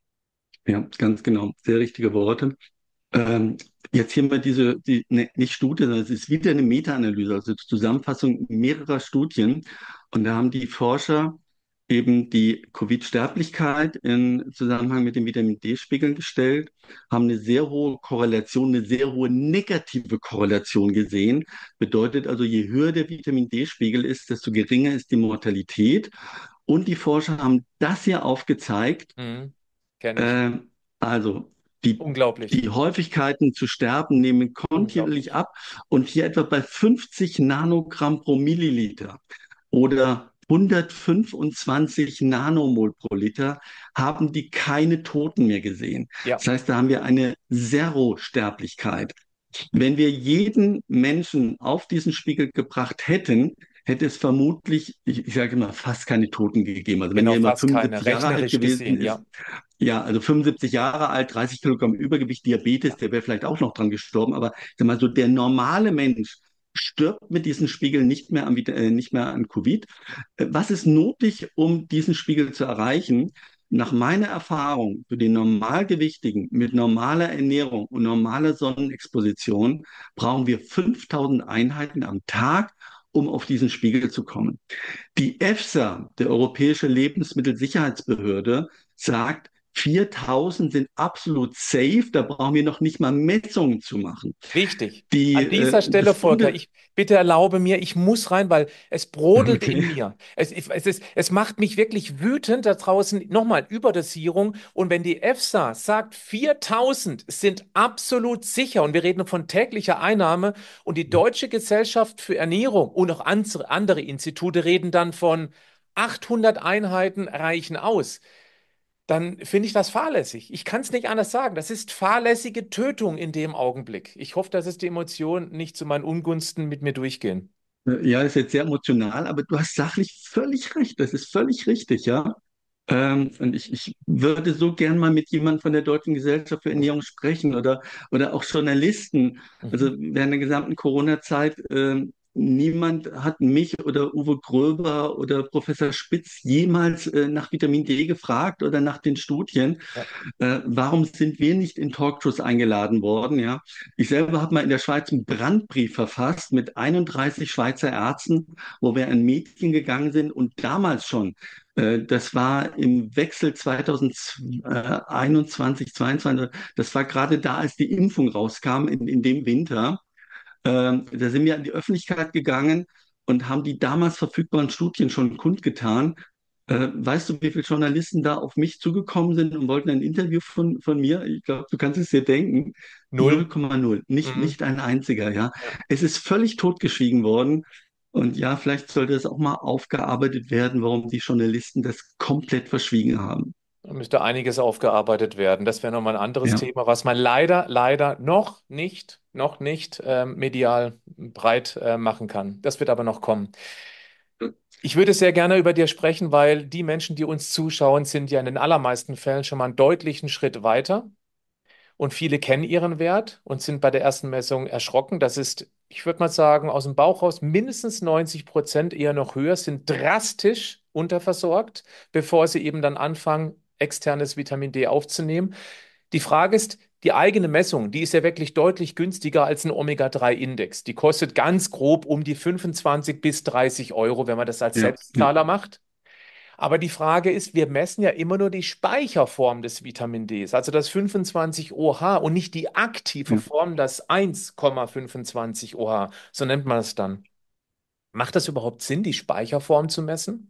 ja, ganz genau. Sehr richtige Worte. Ähm, Jetzt hier mal diese, die, ne, nicht Studie, sondern es ist wieder eine Meta-Analyse, also Zusammenfassung mehrerer Studien. Und da haben die Forscher eben die Covid-Sterblichkeit in Zusammenhang mit den Vitamin D-Spiegeln gestellt, haben eine sehr hohe Korrelation, eine sehr hohe negative Korrelation gesehen. Bedeutet also, je höher der Vitamin D-Spiegel ist, desto geringer ist die Mortalität. Und die Forscher haben das hier aufgezeigt, Mhm. Kenne ich. äh, also die, Unglaublich. die Häufigkeiten zu sterben nehmen kontinuierlich Unglaublich. ab und hier etwa bei fünfzig Nanogramm pro Milliliter oder hundertfünfundzwanzig Nanomol pro Liter haben die keine Toten mehr gesehen. Ja, Das heißt, da haben wir eine Zero-Sterblichkeit. Wenn wir jeden Menschen auf diesen Spiegel gebracht hätten, hätte es vermutlich, ich, ich sage immer, fast keine Toten gegeben. Also wenn genau, jemand fast keine. fünfundsiebzig Jahre alt Rechnerisch gewesen gesehen, ist, ja. ja, also fünfundsiebzig Jahre alt, dreißig Kilogramm Übergewicht, Diabetes, Ja, der wäre vielleicht auch noch dran gestorben. Aber ich sag mal so, der normale Mensch stirbt mit diesem Spiegel nicht mehr an, Vita- äh, nicht mehr an Covid. Äh, Was ist nötig, um diesen Spiegel zu erreichen? Nach meiner Erfahrung für den Normalgewichtigen mit normaler Ernährung und normaler Sonnenexposition brauchen wir fünftausend Einheiten am Tag, um auf diesen Spiegel zu kommen. Die EFSA, der Europäische Lebensmittelsicherheitsbehörde, sagt, viertausend sind absolut safe, da brauchen wir noch nicht mal Messungen zu machen. wichtig. Die, An dieser äh, Stelle, das Volker, Bunde, ich bitte erlaube mir, ich muss rein, weil es brodelt in okay, mir. Es, es, ist, es macht mich wirklich wütend da draußen. Nochmal, Überdosierung. Und wenn die EFSA sagt, viertausend sind absolut sicher und wir reden von täglicher Einnahme und die Deutsche Gesellschaft für Ernährung und auch andere andere Institute reden dann von achthundert Einheiten reichen aus, dann finde ich das fahrlässig. Ich kann es nicht anders sagen. Das ist fahrlässige Tötung in dem Augenblick. Ich hoffe, dass es die Emotionen nicht zu meinen Ungunsten mit mir durchgehen. ja, ist jetzt sehr emotional, aber du hast sachlich völlig recht, das ist völlig richtig, ja. Ähm, und ich, ich würde so gern mal mit jemandem von der Deutschen Gesellschaft für Ernährung sprechen oder, oder auch Journalisten. Also Mhm. während der gesamten Corona-Zeit, ähm, niemand hat mich oder Uwe Gröber oder Professor Spitz jemals äh, nach Vitamin D gefragt oder nach den Studien. Ja. Äh, warum sind wir nicht in Talkshows eingeladen worden? Ja, ich selber habe mal in der Schweiz einen Brandbrief verfasst mit einunddreißig Schweizer Ärzten, wo wir an Mädchen gegangen sind und damals schon, äh, das war im Wechsel zweitausendeinundzwanzig, zweiundzwanzig, das war gerade da, als die Impfung rauskam in, in dem Winter. Ähm, da sind wir an die Öffentlichkeit gegangen und haben die damals verfügbaren Studien schon kundgetan. Äh, weißt du, wie viele Journalisten da auf mich zugekommen sind und wollten ein Interview von, von mir? Ich glaube, du kannst es dir denken. Null. null Komma null. Nicht, Mhm. nicht ein einziger, ja. Ja. Es ist völlig totgeschwiegen worden. Und ja, vielleicht sollte es auch mal aufgearbeitet werden, warum die Journalisten das komplett verschwiegen haben. Da müsste einiges aufgearbeitet werden. Das wäre nochmal ein anderes Ja. Thema, was man leider, leider noch nicht, noch nicht ähm, medial breit äh, machen kann. Das wird aber noch kommen. Ich würde sehr gerne über dir sprechen, weil die Menschen, die uns zuschauen, sind ja in den allermeisten Fällen schon mal einen deutlichen Schritt weiter. Und viele kennen ihren Wert und sind bei der ersten Messung erschrocken. Das ist, ich würde mal sagen, aus dem Bauch raus mindestens neunzig Prozent, eher noch höher, sind drastisch unterversorgt, bevor sie eben dann anfangen, externes Vitamin D aufzunehmen. Die Frage ist, die eigene Messung, die ist ja wirklich deutlich günstiger als ein Omega drei Index. Die kostet ganz grob um die fünfundzwanzig bis dreißig Euro, wenn man das als Ja, ja, Selbstzahler macht. Aber die Frage ist, wir messen ja immer nur die Speicherform des Vitamin Ds, also das fünfundzwanzig O H und nicht die aktive ja. Form, das eins Komma fünfundzwanzig O H. So nennt man es dann. Macht das überhaupt Sinn, die Speicherform zu messen?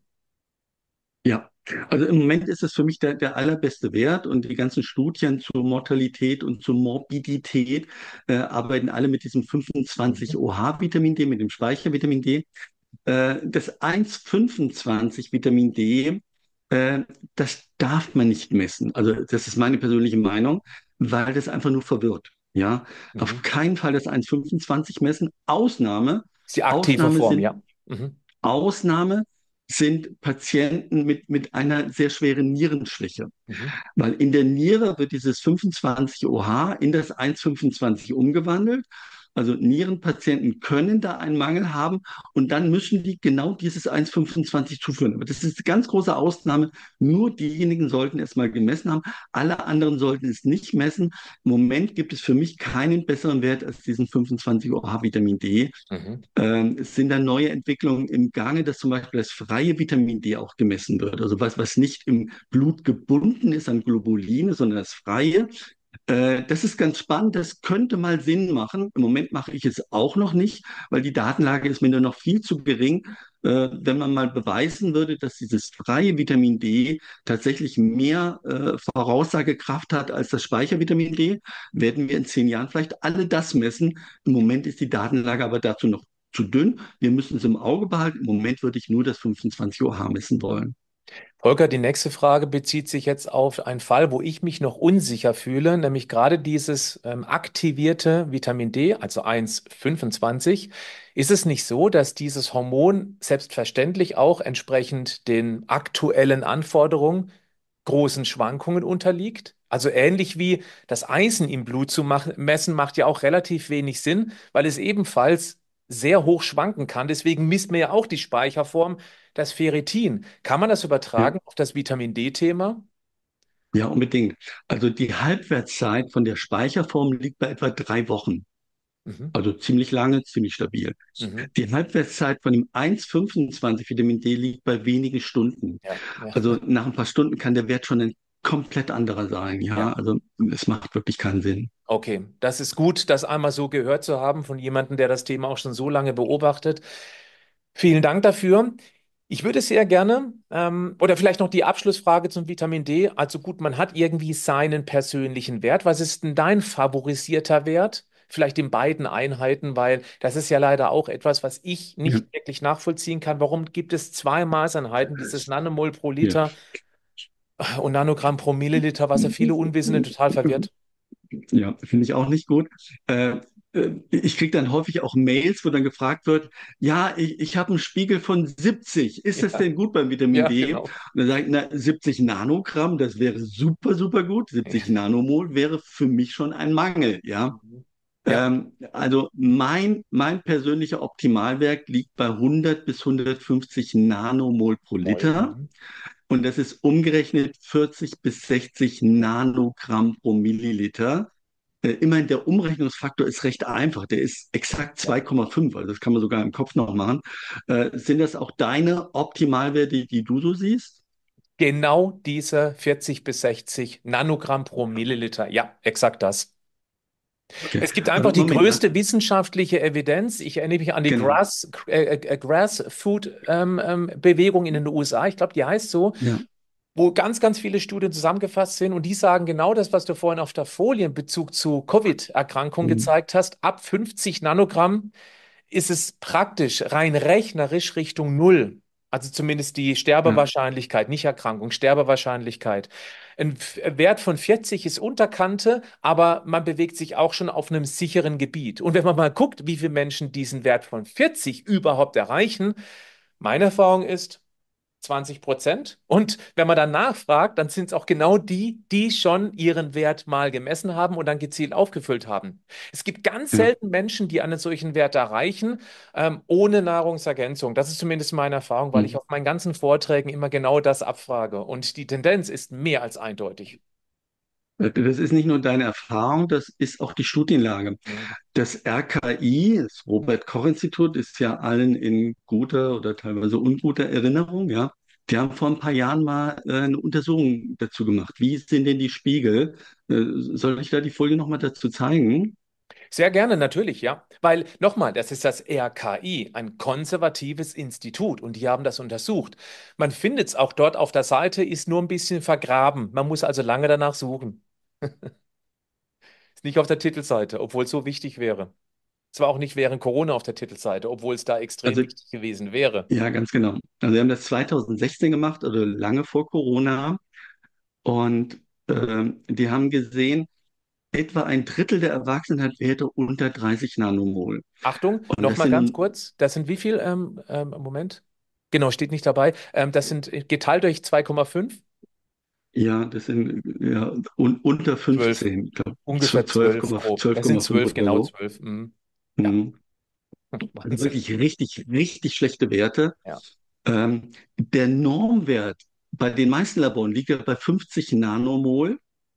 Ja, also im Moment ist es für mich der, der allerbeste Wert und die ganzen Studien zur Mortalität und zur Morbidität äh, arbeiten alle mit diesem fünfundzwanzig Mhm. O H-Vitamin D, mit dem Speichervitamin D. Äh, das eins Komma fünfundzwanzig Vitamin D, äh, das darf man nicht messen. Also das ist meine persönliche Meinung, weil das einfach nur verwirrt. Ja, auf Mhm. keinen Fall das eins Komma fünfundzwanzig messen. Ausnahme, Ist die aktive Ausnahme Form, sind ja. Mhm. Ausnahme sind Patienten mit, mit einer sehr schweren Nierenschwäche. Mhm. Weil in der Niere wird dieses fünfundzwanzig O H in das eins Komma fünfundzwanzig umgewandelt. Also Nierenpatienten können da einen Mangel haben und dann müssen die genau dieses eins Komma fünfundzwanzig zuführen. Aber das ist eine ganz große Ausnahme. Nur diejenigen sollten es mal gemessen haben. Alle anderen sollten es nicht messen. Im Moment gibt es für mich keinen besseren Wert als diesen fünfundzwanzig O H Vitamin D. Mhm. Ähm, es sind dann neue Entwicklungen im Gange, dass zum Beispiel das freie Vitamin D auch gemessen wird. Also was, was nicht im Blut gebunden ist an Globuline, sondern das freie. Äh, das ist ganz spannend. Das könnte mal Sinn machen. Im Moment mache ich es auch noch nicht, weil die Datenlage ist mir nur noch viel zu gering. Äh, wenn man mal beweisen würde, dass dieses freie Vitamin D tatsächlich mehr äh, Voraussagekraft hat als das Speichervitamin D, werden wir in zehn Jahren vielleicht alle das messen. Im Moment ist die Datenlage aber dazu noch zu dünn. Wir müssen es im Auge behalten. Im Moment würde ich nur das fünfundzwanzig O H messen wollen. Holger, die nächste Frage bezieht sich jetzt auf einen Fall, wo ich mich noch unsicher fühle, nämlich gerade dieses ähm, aktivierte Vitamin D, also eins Komma fünfundzwanzig. Ist es nicht so, dass dieses Hormon selbstverständlich auch entsprechend den aktuellen Anforderungen großen Schwankungen unterliegt? Also ähnlich wie das Eisen im Blut zu mach- messen, macht ja auch relativ wenig Sinn, weil es ebenfalls sehr hoch schwanken kann. Deswegen misst man ja auch die Speicherform, das Ferritin. Kann man das Ja, übertragen auf das Vitamin D-Thema? ja, unbedingt. Also die Halbwertszeit von der Speicherform liegt bei etwa drei Wochen. Mhm. Also ziemlich lange, ziemlich stabil. Mhm. Die Halbwertszeit von dem eins Komma fünfundzwanzig Vitamin D liegt bei wenigen Stunden. Ja, ja, Also nach ein paar Stunden kann der Wert schon ein komplett anderer sein. Ja, ja. also es macht wirklich keinen Sinn. Okay, das ist gut, das einmal so gehört zu haben von jemandem, der das Thema auch schon so lange beobachtet. Vielen Dank dafür. Ich würde sehr gerne, ähm, oder vielleicht noch die Abschlussfrage zum Vitamin D. Also gut, man hat irgendwie seinen persönlichen Wert. Was ist denn dein favorisierter Wert? Vielleicht in beiden Einheiten, weil das ist ja leider auch etwas, was ich Ja, nicht wirklich nachvollziehen kann. Warum gibt es zwei Maßeinheiten, dieses Nanomol pro ja. Liter und Nanogramm pro Milliliter, was ja viele Unwissende total verwirrt? Ja, finde ich auch nicht gut. Äh, äh, ich kriege dann häufig auch Mails, wo dann gefragt wird, ja, ich, ich habe einen Spiegel von siebzig. Ist das Ja, denn gut beim Vitamin ja, D? Und genau. dann sage ich, na, siebzig Nanogramm, das wäre super, super gut. siebzig Nanomol wäre für mich schon ein Mangel, ja. Mhm. Ja, Ähm, also mein, mein persönlicher Optimalwert liegt bei hundert bis hundertfünfzig Nanomol pro Moll. Liter. Mhm. Und das ist umgerechnet vierzig bis sechzig Nanogramm pro Milliliter. Äh, immerhin, der Umrechnungsfaktor ist recht einfach. Der ist exakt Ja. zwei Komma fünf. Also das kann man sogar im Kopf noch machen. Äh, sind das auch deine Optimalwerte, die du so siehst? Genau diese vierzig bis sechzig Nanogramm pro Milliliter. Ja, exakt das. Okay. Es gibt Also einfach die Moment. äh, größte wissenschaftliche Evidenz. Ich erinnere mich an die Genau. Grass, äh, äh, Grass-Food-Bewegung in den U S A. Ich glaube, die heißt so, Ja. wo ganz, ganz viele Studien zusammengefasst sind und die sagen genau das, was du vorhin auf der Folie in Bezug zu Covid-Erkrankungen Mhm. gezeigt hast. Ab fünfzig Nanogramm ist es praktisch rein rechnerisch Richtung Null. Also zumindest die Ja. Sterbewahrscheinlichkeit, nicht Erkrankung, Sterbewahrscheinlichkeit. Ein F- Wert von vierzig ist Unterkante, aber man bewegt sich auch schon auf einem sicheren Gebiet. Und wenn man mal guckt, wie viele Menschen diesen Wert von vierzig überhaupt erreichen, Meine Erfahrung ist zwanzig Prozent. Und wenn man dann nachfragt, dann sind es auch genau die, die schon ihren Wert mal gemessen haben und dann gezielt aufgefüllt haben. Es gibt ganz Ja. selten Menschen, die einen solchen Wert erreichen, ähm, ohne Nahrungsergänzung. Das ist zumindest meine Erfahrung, weil ich Mhm. auf meinen ganzen Vorträgen immer genau das abfrage. Und die Tendenz ist mehr als eindeutig. Das ist nicht nur deine Erfahrung, das ist auch die Studienlage. Mhm. Das R K I, das Robert-Koch-Institut, ist ja allen in guter oder teilweise unguter Erinnerung, ja. Die haben vor ein paar Jahren mal äh, eine Untersuchung dazu gemacht. Wie sind denn die Spiegel? Äh, soll ich da die Folie nochmal dazu zeigen? Sehr gerne, natürlich, ja. Weil, nochmal, das ist das R K I, ein konservatives Institut, und die haben das untersucht. Man findet es auch dort auf der Seite, ist nur ein bisschen vergraben. Man muss also lange danach suchen. Ist nicht auf der Titelseite, obwohl es so wichtig wäre. Es war auch nicht während Corona auf der Titelseite, obwohl es da extrem Also, wichtig gewesen wäre. ja, ganz genau. Also, wir haben das zwanzig sechzehn gemacht, also lange vor Corona. Und ähm, die haben gesehen, etwa ein Drittel der Erwachsenen hat Werte unter dreißig Nanomol. Achtung, Und das nochmal ganz sind, kurz, das sind wie viel? Ähm, ähm, Moment. Genau, steht nicht dabei. Ähm, das sind äh, geteilt durch zwei Komma fünf, ja, das sind ja, un, unter zwölf. fünfzehn, ich glaube Ungefähr zwölf grob. Es sind zwölf Komma fünf zwölf, oder genau so. zwölf. Mhm. Ja, Mhm. Also Wahnsinn. wirklich richtig, richtig schlechte Werte. Ja. Ähm, der Normwert bei den meisten Laboren liegt ja bei fünfzig Nanomol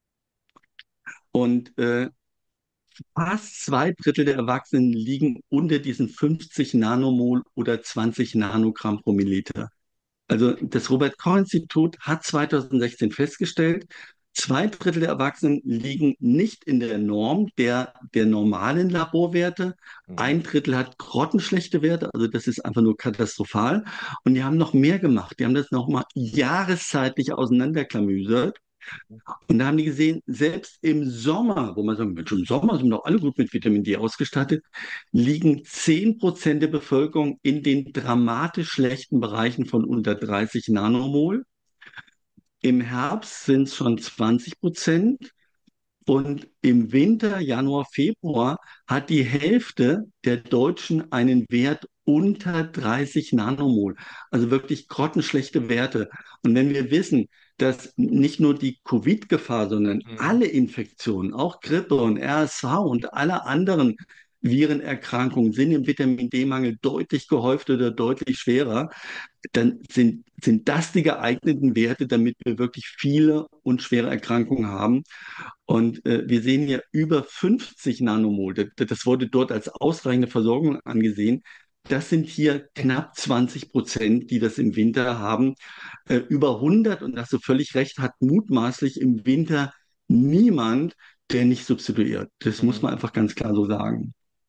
und äh, fast zwei Drittel der Erwachsenen liegen unter diesen fünfzig Nanomol oder zwanzig Nanogramm pro Milliliter. Also das Robert-Koch-Institut hat zwanzig sechzehn festgestellt, zwei Drittel der Erwachsenen liegen nicht in der Norm der, der normalen Laborwerte. Mhm. Ein Drittel hat grottenschlechte Werte, also das ist einfach nur katastrophal. Und die haben noch mehr gemacht. Die haben das nochmal jahreszeitlich auseinanderklamüsert. Und da haben die gesehen, selbst im Sommer, wo man sagt, Mensch, im Sommer sind doch alle gut mit Vitamin D ausgestattet, liegen zehn Prozent der Bevölkerung in den dramatisch schlechten Bereichen von unter dreißig Nanomol. Im Herbst sind es schon zwanzig Prozent. Und im Winter, Januar, Februar, hat die Hälfte der Deutschen einen Wert unter dreißig Nanomol. Also wirklich grottenschlechte Werte. Und wenn wir wissen, dass nicht nur die Covid-Gefahr, sondern Mhm. alle Infektionen, auch Grippe und R S V und alle anderen Virenerkrankungen sind im Vitamin D-Mangel deutlich gehäuft oder deutlich schwerer, dann sind, sind das die geeigneten Werte, damit wir wirklich viele und schwere Erkrankungen haben. Und äh, wir sehen ja über fünfzig Nanomol. Das, das wurde dort als ausreichende Versorgung angesehen. Das sind hier knapp zwanzig Prozent, die das im Winter haben. Äh, über hundert, und da hast du völlig recht, hat mutmaßlich im Winter niemand, der nicht substituiert. Das muss Mhm. man einfach ganz klar so sagen.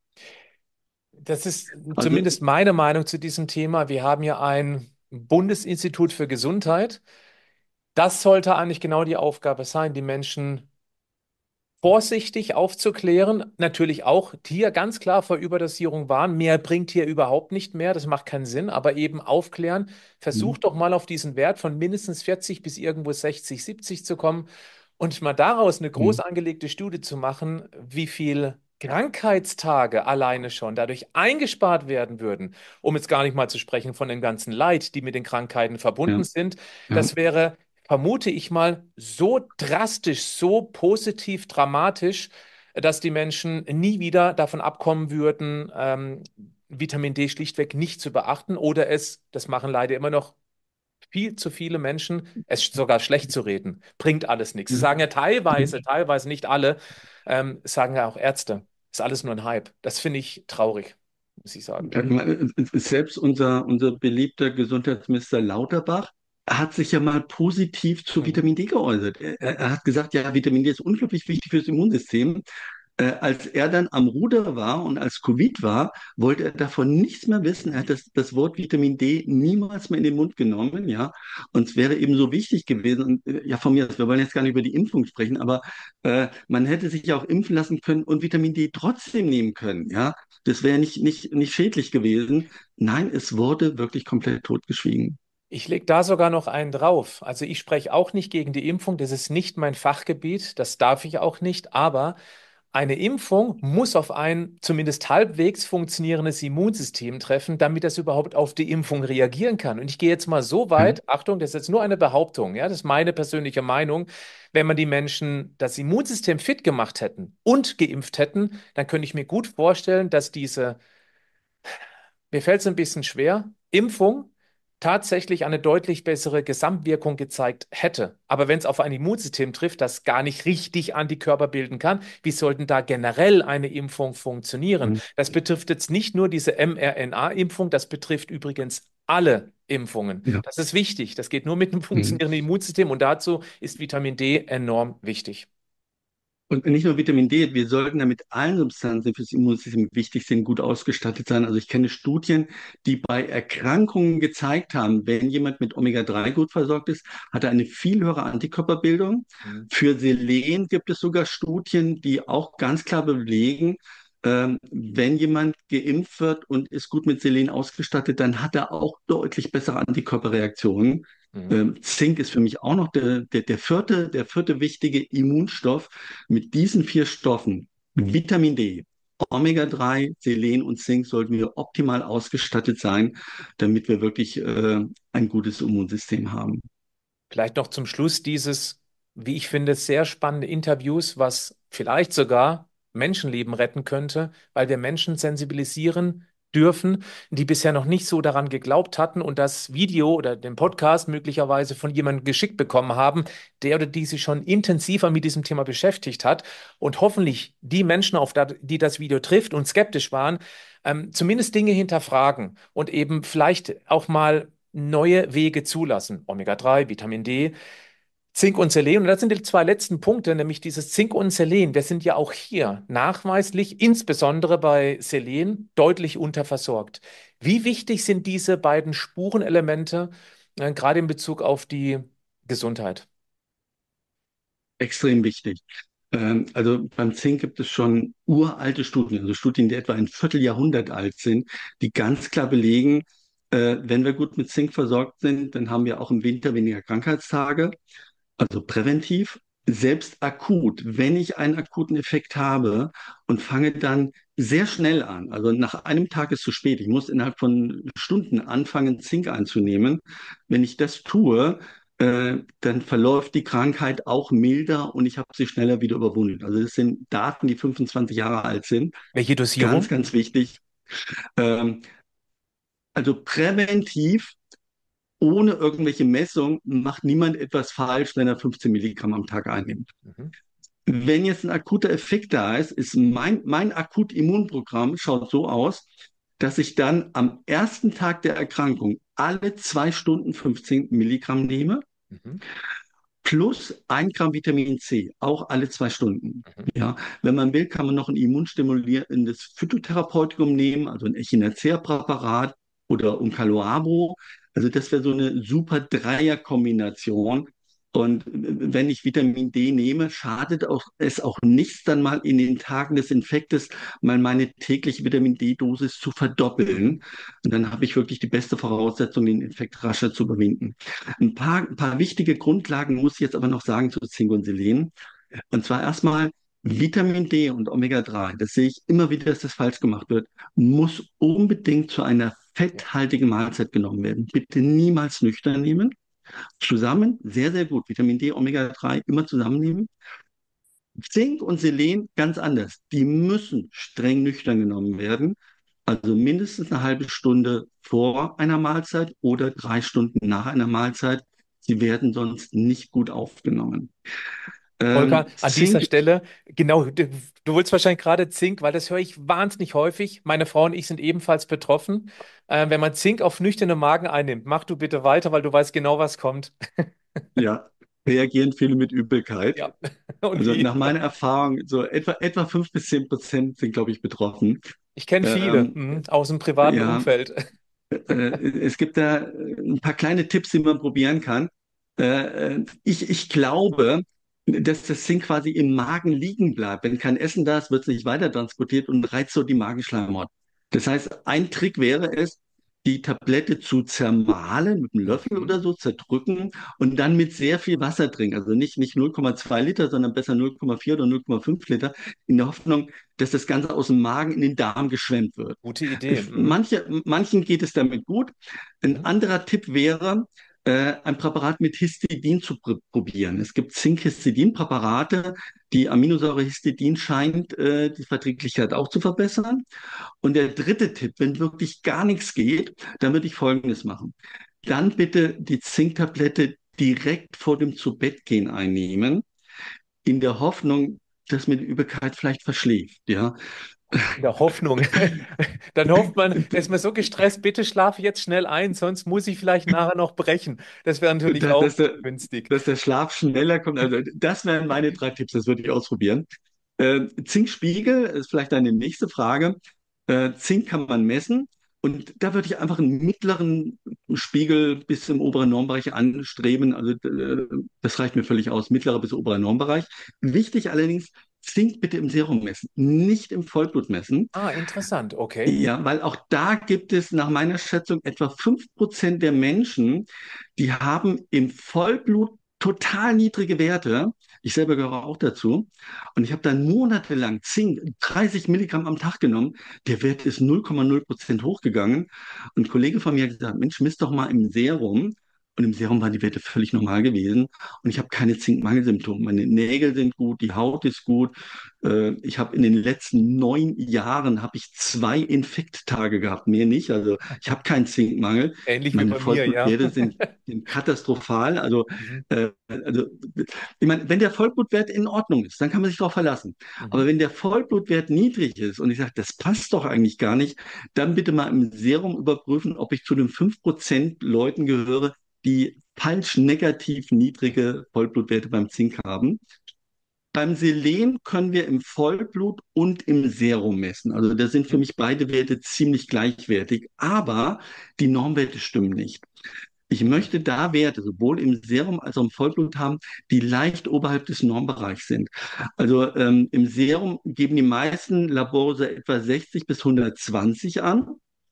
Das ist Also, zumindest meine Meinung zu diesem Thema. Wir haben ja ein Bundesinstitut für Gesundheit. Das sollte eigentlich genau die Aufgabe sein, die Menschen vorsichtig aufzuklären. Natürlich auch hier ganz klar vor Überdosierung warnen. Mehr bringt hier überhaupt nicht mehr. Das macht keinen Sinn. Aber eben aufklären. hm, Versucht doch mal auf diesen Wert von mindestens vierzig bis irgendwo sechzig, siebzig zu kommen und mal daraus eine hm, groß angelegte Studie zu machen, wie viel Krankheitstage alleine schon dadurch eingespart werden würden, um jetzt gar nicht mal zu sprechen von dem ganzen Leid, die mit den Krankheiten verbunden ja, sind. ja. Das wäre, vermute ich mal, so drastisch, so positiv dramatisch, dass die Menschen nie wieder davon abkommen würden, ähm, Vitamin D schlichtweg nicht zu beachten oder es, das machen leider immer noch viel zu viele Menschen, es sogar schlecht zu reden. Bringt alles nichts. Sie Ja. sagen ja teilweise, teilweise nicht alle, ähm, sagen ja auch Ärzte. Ist alles nur ein Hype. Das finde ich traurig, muss ich sagen. Äh, Selbst unser, unser beliebter Gesundheitsminister Lauterbach hat sich ja mal positiv zu Mhm. Vitamin D geäußert. Er, er er hat gesagt, ja, Vitamin D ist unglaublich wichtig fürs Immunsystem. Äh, als er dann am Ruder war und als Covid war, wollte er davon nichts mehr wissen. Er hat das, das Wort Vitamin D niemals mehr in den Mund genommen, ja. Und es wäre eben so wichtig gewesen. Und äh, ja, von mir aus, wir wollen jetzt gar nicht über die Impfung sprechen, aber äh, man hätte sich ja auch impfen lassen können und Vitamin D trotzdem nehmen können, ja. Das wäre nicht, nicht, nicht schädlich gewesen. Nein, es wurde wirklich komplett totgeschwiegen. Ich lege da sogar noch einen drauf. Also ich spreche auch nicht gegen die Impfung, das ist nicht mein Fachgebiet, das darf ich auch nicht, aber Eine Impfung muss auf ein zumindest halbwegs funktionierendes Immunsystem treffen, damit das überhaupt auf die Impfung reagieren kann. Und ich gehe jetzt mal so Ja, weit, Achtung, das ist jetzt nur eine Behauptung, ja, das ist meine persönliche Meinung. Wenn man die Menschen das Immunsystem fit gemacht hätten und geimpft hätten, dann könnte ich mir gut vorstellen, dass diese, mir fällt es ein bisschen schwer, Impfung tatsächlich eine deutlich bessere Gesamtwirkung gezeigt hätte. Aber wenn es auf ein Immunsystem trifft, das gar nicht richtig Antikörper bilden kann, wie sollten da generell eine Impfung funktionieren? ja, Das betrifft jetzt nicht nur diese mRNA-Impfung, das betrifft übrigens alle Impfungen. ja. Das ist wichtig. Das geht nur mit einem Mhm. funktionierenden Immunsystem und dazu ist Vitamin D enorm wichtig. Und nicht nur Vitamin D, wir sollten damit allen Substanzen, die fürs Immunsystem wichtig sind, gut ausgestattet sein. Also ich kenne Studien, die bei Erkrankungen gezeigt haben, wenn jemand mit Omega drei gut versorgt ist, hat er eine viel höhere Antikörperbildung. Mhm. Für Selen gibt es sogar Studien, die auch ganz klar belegen, ähm, wenn jemand geimpft wird und ist gut mit Selen ausgestattet, dann hat er auch deutlich bessere Antikörperreaktionen. Mhm. Ähm, Zink ist für mich auch noch der, der, der vierte, der vierte wichtige Immunstoff. Mit diesen vier Stoffen, Vitamin D, Omega drei, Selen und Zink, sollten wir optimal ausgestattet sein, damit wir wirklich äh, ein gutes Immunsystem haben. Vielleicht noch zum Schluss dieses, wie ich finde, sehr spannende Interviews, was vielleicht sogar Menschenleben retten könnte, weil wir Menschen sensibilisieren dürfen, die bisher noch nicht so daran geglaubt hatten und das Video oder den Podcast möglicherweise von jemandem geschickt bekommen haben, der oder die sich schon intensiver mit diesem Thema beschäftigt hat und hoffentlich die Menschen, auf da- die das Video trifft und skeptisch waren, ähm, zumindest Dinge hinterfragen und eben vielleicht auch mal neue Wege zulassen. Omega drei, Vitamin D, Zink und Selen. Und das sind die zwei letzten Punkte, nämlich dieses Zink und Selen. Wir sind ja auch hier nachweislich, insbesondere bei Selen, deutlich unterversorgt. Wie wichtig sind diese beiden Spurenelemente, äh, gerade in Bezug auf die Gesundheit? Extrem wichtig. Ähm, also beim Zink gibt es schon uralte Studien, also Studien, die etwa ein Vierteljahrhundert alt sind, die ganz klar belegen, äh, wenn wir gut mit Zink versorgt sind, dann haben wir auch im Winter weniger Krankheitstage. Also präventiv, selbst akut, wenn ich einen akuten Effekt habe und fange dann sehr schnell an, also nach einem Tag ist zu spät, ich muss innerhalb von Stunden anfangen, Zink einzunehmen. Wenn ich das tue, äh, dann verläuft die Krankheit auch milder und ich habe sie schneller wieder überwunden. Also das sind Daten, die fünfundzwanzig Jahre alt sind. Welche Ganz, Dosierung? ganz wichtig. Ähm, also präventiv ohne irgendwelche Messung macht niemand etwas falsch, wenn er fünfzehn Milligramm am Tag einnimmt. Mhm. Wenn jetzt ein akuter Effekt da ist, ist mein, mein Akutimmunprogramm schaut so aus, dass ich dann am ersten Tag der Erkrankung alle zwei Stunden fünfzehn Milligramm nehme, Mhm. plus ein Gramm Vitamin C, auch alle zwei Stunden. Mhm. Ja, wenn man will, kann man noch ein immunstimulierendes Phytotherapeutikum nehmen, also ein Echinacea-Präparat oder Uncaloabo. Also das wäre so eine super Dreier-Kombination. Und wenn ich Vitamin D nehme, schadet auch, es auch nichts, dann mal in den Tagen des Infektes mal meine tägliche Vitamin D-Dosis zu Mhm. verdoppeln. Und dann habe ich wirklich die beste Voraussetzung, den Infekt rascher zu überwinden. Ein paar, ein paar wichtige Grundlagen muss ich jetzt aber noch sagen zu Zink und Selen. Und zwar erstmal Vitamin D und Omega drei. Das sehe ich immer wieder, dass das falsch gemacht wird, muss unbedingt zu einer Ja. fetthaltigen Mahlzeit genommen werden. Bitte niemals nüchtern nehmen. Zusammen, sehr, sehr gut. Vitamin D, Omega drei immer zusammennehmen. Zink und Selen ganz anders. Die müssen streng nüchtern genommen werden. Also mindestens eine halbe Stunde vor einer Mahlzeit oder drei Stunden nach einer Mahlzeit. Sie werden sonst nicht gut aufgenommen. Volker, Ähm, an dieser Zink, Stelle, genau, du, du willst wahrscheinlich gerade Zink, weil das höre ich wahnsinnig häufig. Meine Frau und ich sind ebenfalls betroffen. Äh, wenn man Zink auf nüchternen Magen einnimmt, mach du bitte weiter, weil du weißt genau, was kommt. ja, reagieren viele mit Übelkeit. Ja, und Also wie? nach meiner Erfahrung, so etwa, etwa fünf bis zehn Prozent sind, glaube ich, betroffen. Ich kenne viele, Ähm, mhm, aus dem privaten ja, Umfeld. Äh, es gibt da äh, ein paar kleine Tipps, die man probieren kann. Äh, äh, ich, ich glaube, dass das Zink quasi im Magen liegen bleibt. Wenn kein Essen da ist, wird es nicht weiter transportiert und reizt so die Magenschleimhaut. Das heißt, ein Trick wäre es, die Tablette zu zermahlen mit einem Löffel Mhm. oder so, zerdrücken und dann mit sehr viel Wasser trinken. Also nicht, nicht null Komma zwei Liter, sondern besser null Komma vier oder null Komma fünf Liter, in der Hoffnung, dass das Ganze aus dem Magen in den Darm geschwemmt wird. Gute Idee. Mhm. Manche, manchen geht es damit gut. Ein Mhm. anderer Tipp wäre, äh, ein Präparat mit Histidin zu pr probieren. Es gibt Zink-Histidin-Präparate. Die Aminosäure Histidin scheint äh, die Verträglichkeit auch zu verbessern. Und der dritte Tipp, wenn wirklich gar nichts geht, dann würde ich Folgendes machen. Dann bitte die Zinktablette direkt vor dem Zubettgehen einnehmen, in der Hoffnung, dass mir die Übelkeit vielleicht verschläft. Ja, In der Hoffnung. Dann hofft man, da ist man so gestresst, bitte schlafe jetzt schnell ein, sonst muss ich vielleicht nachher noch brechen. Das wäre natürlich dass, auch dass, der, günstig. dass der Schlaf schneller kommt. Also das wären meine drei Tipps, das würde ich ausprobieren. Äh, Zinkspiegel ist vielleicht eine nächste Frage. Äh, Zink kann man messen. Und da würde ich einfach einen mittleren Spiegel bis im oberen Normbereich anstreben. Also äh, das reicht mir völlig aus, mittlerer bis oberer Normbereich. Wichtig allerdings, Zink bitte im Serum messen, nicht im Vollblut messen. Ah, interessant. Okay. Ja, weil auch da gibt es nach meiner Schätzung etwa fünf Prozent der Menschen, die haben im Vollblut total niedrige Werte. Ich selber gehöre auch dazu. Und ich habe dann monatelang Zink, dreißig Milligramm am Tag genommen. Der Wert ist null Komma null Prozent hochgegangen. Und ein Kollege von mir hat gesagt, Mensch, misst doch mal im Serum. Und im Serum waren die Werte völlig normal gewesen. Und ich habe keine Zinkmangelsymptome. Meine Nägel sind gut, die Haut ist gut. Äh, ich habe in den letzten neun Jahren habe ich zwei Infekttage gehabt, mehr nicht. Also ich habe keinen Zinkmangel. Ähnlich wie Meine bei mir, ja. Vollblutwerte sind, sind katastrophal. Also, Mhm. äh, also ich meine, wenn der Vollblutwert in Ordnung ist, dann kann man sich darauf verlassen. Aber Mhm. wenn der Vollblutwert niedrig ist und ich sage, das passt doch eigentlich gar nicht, dann bitte mal im Serum überprüfen, ob ich zu den fünf Prozent Leuten gehöre, die falsch negativ niedrige Vollblutwerte beim Zink haben. Beim Selen können wir im Vollblut und im Serum messen. Also da sind für Mhm. mich beide Werte ziemlich gleichwertig, aber die Normwerte stimmen nicht. Ich möchte da Werte sowohl im Serum als auch im Vollblut haben, die leicht oberhalb des Normbereichs sind. Also ähm, im Serum geben die meisten Labore etwa sechzig bis hundertzwanzig an.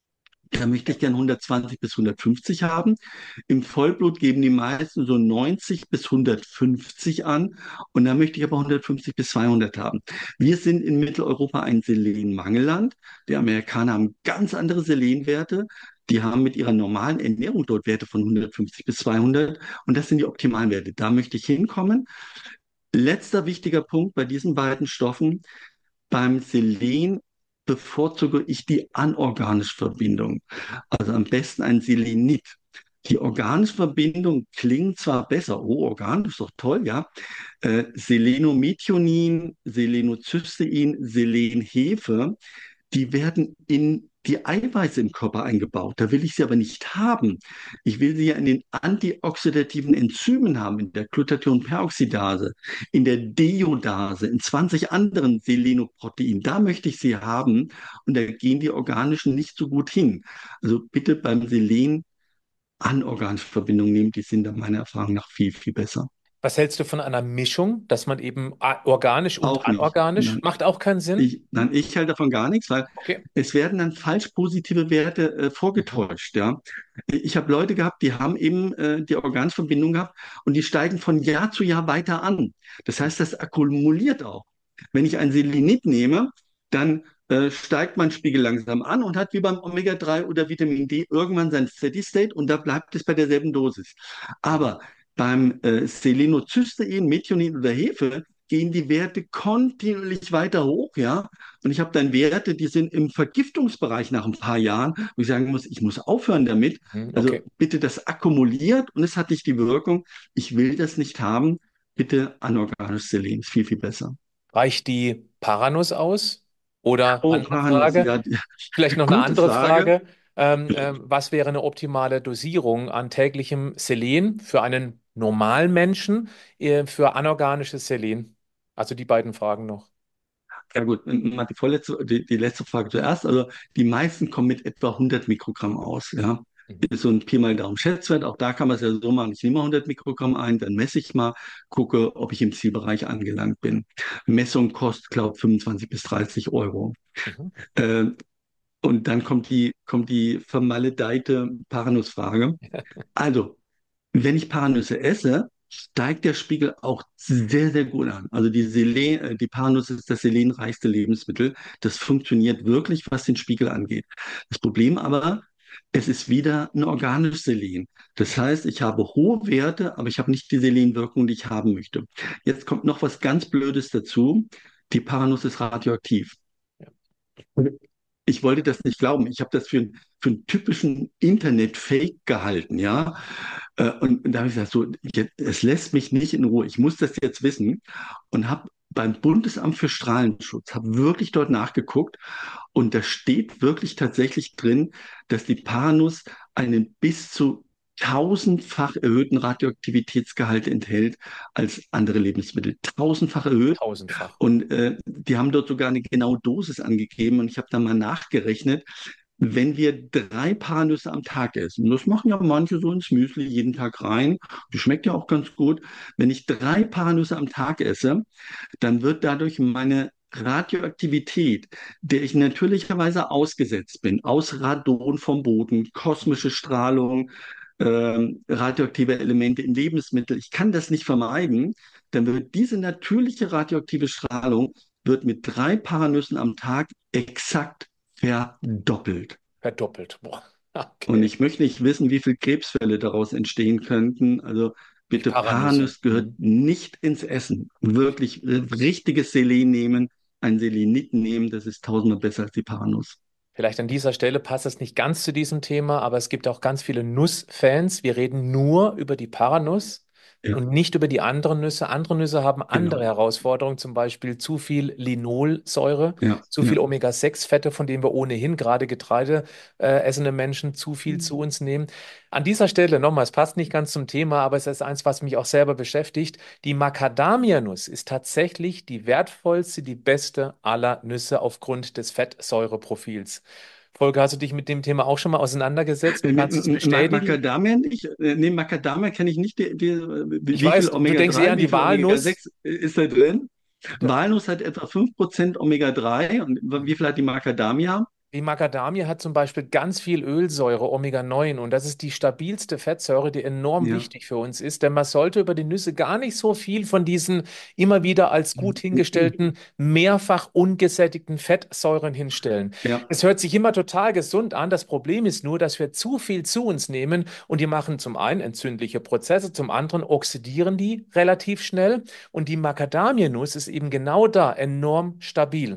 Da möchte ich gern hundertzwanzig bis hundertfünfzig haben. Im Vollblut geben die meisten so neunzig bis hundertfünfzig an. Und da möchte ich aber hundertfünfzig bis zweihundert haben. Wir sind in Mitteleuropa ein Selenmangelland. Die Amerikaner haben ganz andere Selenwerte. Die haben mit ihrer normalen Ernährung dort Werte von hundertfünfzig bis zweihundert. Und das sind die optimalen Werte. Da möchte ich hinkommen. Letzter wichtiger Punkt bei diesen beiden Stoffen. Beim Selen bevorzuge ich die anorganische Verbindung. Also am besten ein Selenit. Die organische Verbindung klingt zwar besser, oh, organisch ist doch toll, ja. Äh, Selenomethionin, Selenocystein, Selenhefe, die werden in die Eiweiße im Körper eingebaut. Da will ich sie aber nicht haben. Ich will sie ja in den antioxidativen Enzymen haben, in der Glutathionperoxidase, in der Deodase, in zwanzig anderen Selenoproteinen. Da möchte ich sie haben und da gehen die organischen nicht so gut hin. Also bitte beim Selen anorganische Verbindungen nehmen, die sind da meiner Erfahrung nach viel, viel besser. Was hältst du von einer Mischung, dass man eben a- organisch und Auch nicht. anorganisch Nein. macht auch keinen Sinn? Ich, nein, ich halte davon gar nichts, weil Okay. es werden dann falsch positive Werte äh, Mhm. vorgetäuscht. Ja. Ich habe Leute gehabt, die haben eben äh, die Organverbindung gehabt und die steigen von Jahr zu Jahr weiter an. Das heißt, das akkumuliert auch. Wenn ich ein Selenit nehme, dann äh, steigt mein Spiegel langsam an und hat wie beim Omega drei oder Vitamin D irgendwann sein Steady State und da bleibt es bei derselben Dosis. Mhm. Aber beim äh, Selenocystein, Methionin oder Hefe gehen die Werte kontinuierlich weiter hoch, ja. Und ich habe dann Werte, die sind im Vergiftungsbereich nach ein paar Jahren, wo ich sagen muss, ich muss aufhören damit. Mhm. Also Okay. bitte, das akkumuliert und es hat nicht die Wirkung, ich will das nicht haben. Bitte anorganisches Selen, ist viel, viel besser. Reicht die Paranuss aus? Oder Oh, andere Paranuss, Frage, ja, vielleicht noch eine gute andere Frage. Frage. Ähm, ähm, was wäre eine optimale Dosierung an täglichem Selen für einen normalen Menschen, äh, für anorganisches Selen? Also die beiden Fragen noch. Ja gut, mal die vorletzte, die, die letzte Frage zuerst. Also die meisten kommen mit etwa hundert Mikrogramm aus, ja. Mhm. Ist so ein Pi mal Daumen Schätzwert. Auch da kann man es ja so machen. Ich nehme mal hundert Mikrogramm ein, dann messe ich mal, gucke, ob ich im Zielbereich angelangt bin. Messung kostet, glaube ich, fünfundzwanzig bis dreißig Euro. Mhm. Äh, Und dann kommt die, kommt die vermaledeite Paranussfrage. Also, wenn ich Paranüsse esse, steigt der Spiegel auch sehr, sehr gut an. Also die Selen, äh, die Paranuss ist das selenreichste Lebensmittel. Das funktioniert wirklich, was den Spiegel angeht. Das Problem aber, es ist wieder ein organisches Selen. Das heißt, ich habe hohe Werte, aber ich habe nicht die Selenwirkung, die ich haben möchte. Jetzt kommt noch was ganz Blödes dazu. Die Paranuss ist radioaktiv. Ja. Ich wollte das nicht glauben. Ich habe das für, einen- für einen typischen Internet-Fake gehalten, ja. Äh, Und, und da habe ich gesagt, so, jetzt, es lässt mich nicht in Ruhe. Ich muss das jetzt wissen und habe beim Bundesamt für Strahlenschutz, habe wirklich dort nachgeguckt und da steht wirklich tatsächlich drin, dass die Paranus einen bis zu tausendfach erhöhten Radioaktivitätsgehalt enthält als andere Lebensmittel. Tausendfach erhöht. Tausendfach. Und äh, die haben dort sogar eine genaue Dosis angegeben und ich habe da mal nachgerechnet, wenn wir drei Paranüsse am Tag essen, das machen ja manche so ins Müsli jeden Tag rein, die schmeckt ja auch ganz gut. Wenn ich drei Paranüsse am Tag esse, dann wird dadurch meine Radioaktivität, der ich natürlicherweise ausgesetzt bin, aus Radon vom Boden, kosmische Strahlung, ähm, radioaktive Elemente in Lebensmitteln, ich kann das nicht vermeiden, dann wird diese natürliche radioaktive Strahlung wird mit drei Paranüssen am Tag exakt verdoppelt. Verdoppelt. Boah. Und Okay. ich möchte nicht wissen, wie viele Krebsfälle daraus entstehen könnten. Also Die bitte, Paranüsse. Paranüs gehört Mhm. nicht ins Essen. Wirklich äh, richtiges Selen nehmen, ein Selenit nehmen, das ist tausendmal besser als die Paranuss. Vielleicht an dieser Stelle passt es nicht ganz zu diesem Thema, aber es gibt auch ganz viele Nussfans. Wir reden nur über die Paranuss Ja, und nicht über die anderen Nüsse. Andere Nüsse haben andere genau. Herausforderungen, zum Beispiel zu viel Linolsäure, Ja, zu viel ja. Omega sechs Fette, von denen wir ohnehin gerade Getreide äh, essende Menschen zu viel zu uns nehmen. An dieser Stelle nochmal, es passt nicht ganz zum Thema, aber es ist eins, was mich auch selber beschäftigt. Die Macadamia-Nuss ist tatsächlich die wertvollste, die beste aller Nüsse aufgrund des Fettsäureprofils. Volker, hast du dich mit dem Thema auch schon mal auseinandergesetzt Äh, und nee, kannst es m- m- bestätigen? Macadamia nicht? Äh, Nee, Macadamia kenne ich nicht. Die, die, Ich wie viel weiß, du, du Omega denkst eher drei, an wie die viel Omega Walnuss. sechs ist da drin? Da- Walnuss hat etwa fünf Prozent Omega drei. Und wie viel hat die Macadamia? Die Macadamie hat zum Beispiel ganz viel Ölsäure, Omega neun, und das ist die stabilste Fettsäure, die enorm Ja. wichtig für uns ist, denn man sollte über die Nüsse gar nicht so viel von diesen immer wieder als gut hingestellten, mehrfach ungesättigten Fettsäuren hinstellen. Ja. Es hört sich immer total gesund an. Das Problem ist nur, dass wir zu viel zu uns nehmen und die machen zum einen entzündliche Prozesse, zum anderen oxidieren die relativ schnell und die Macadamia-Nuss ist eben genau da enorm stabil.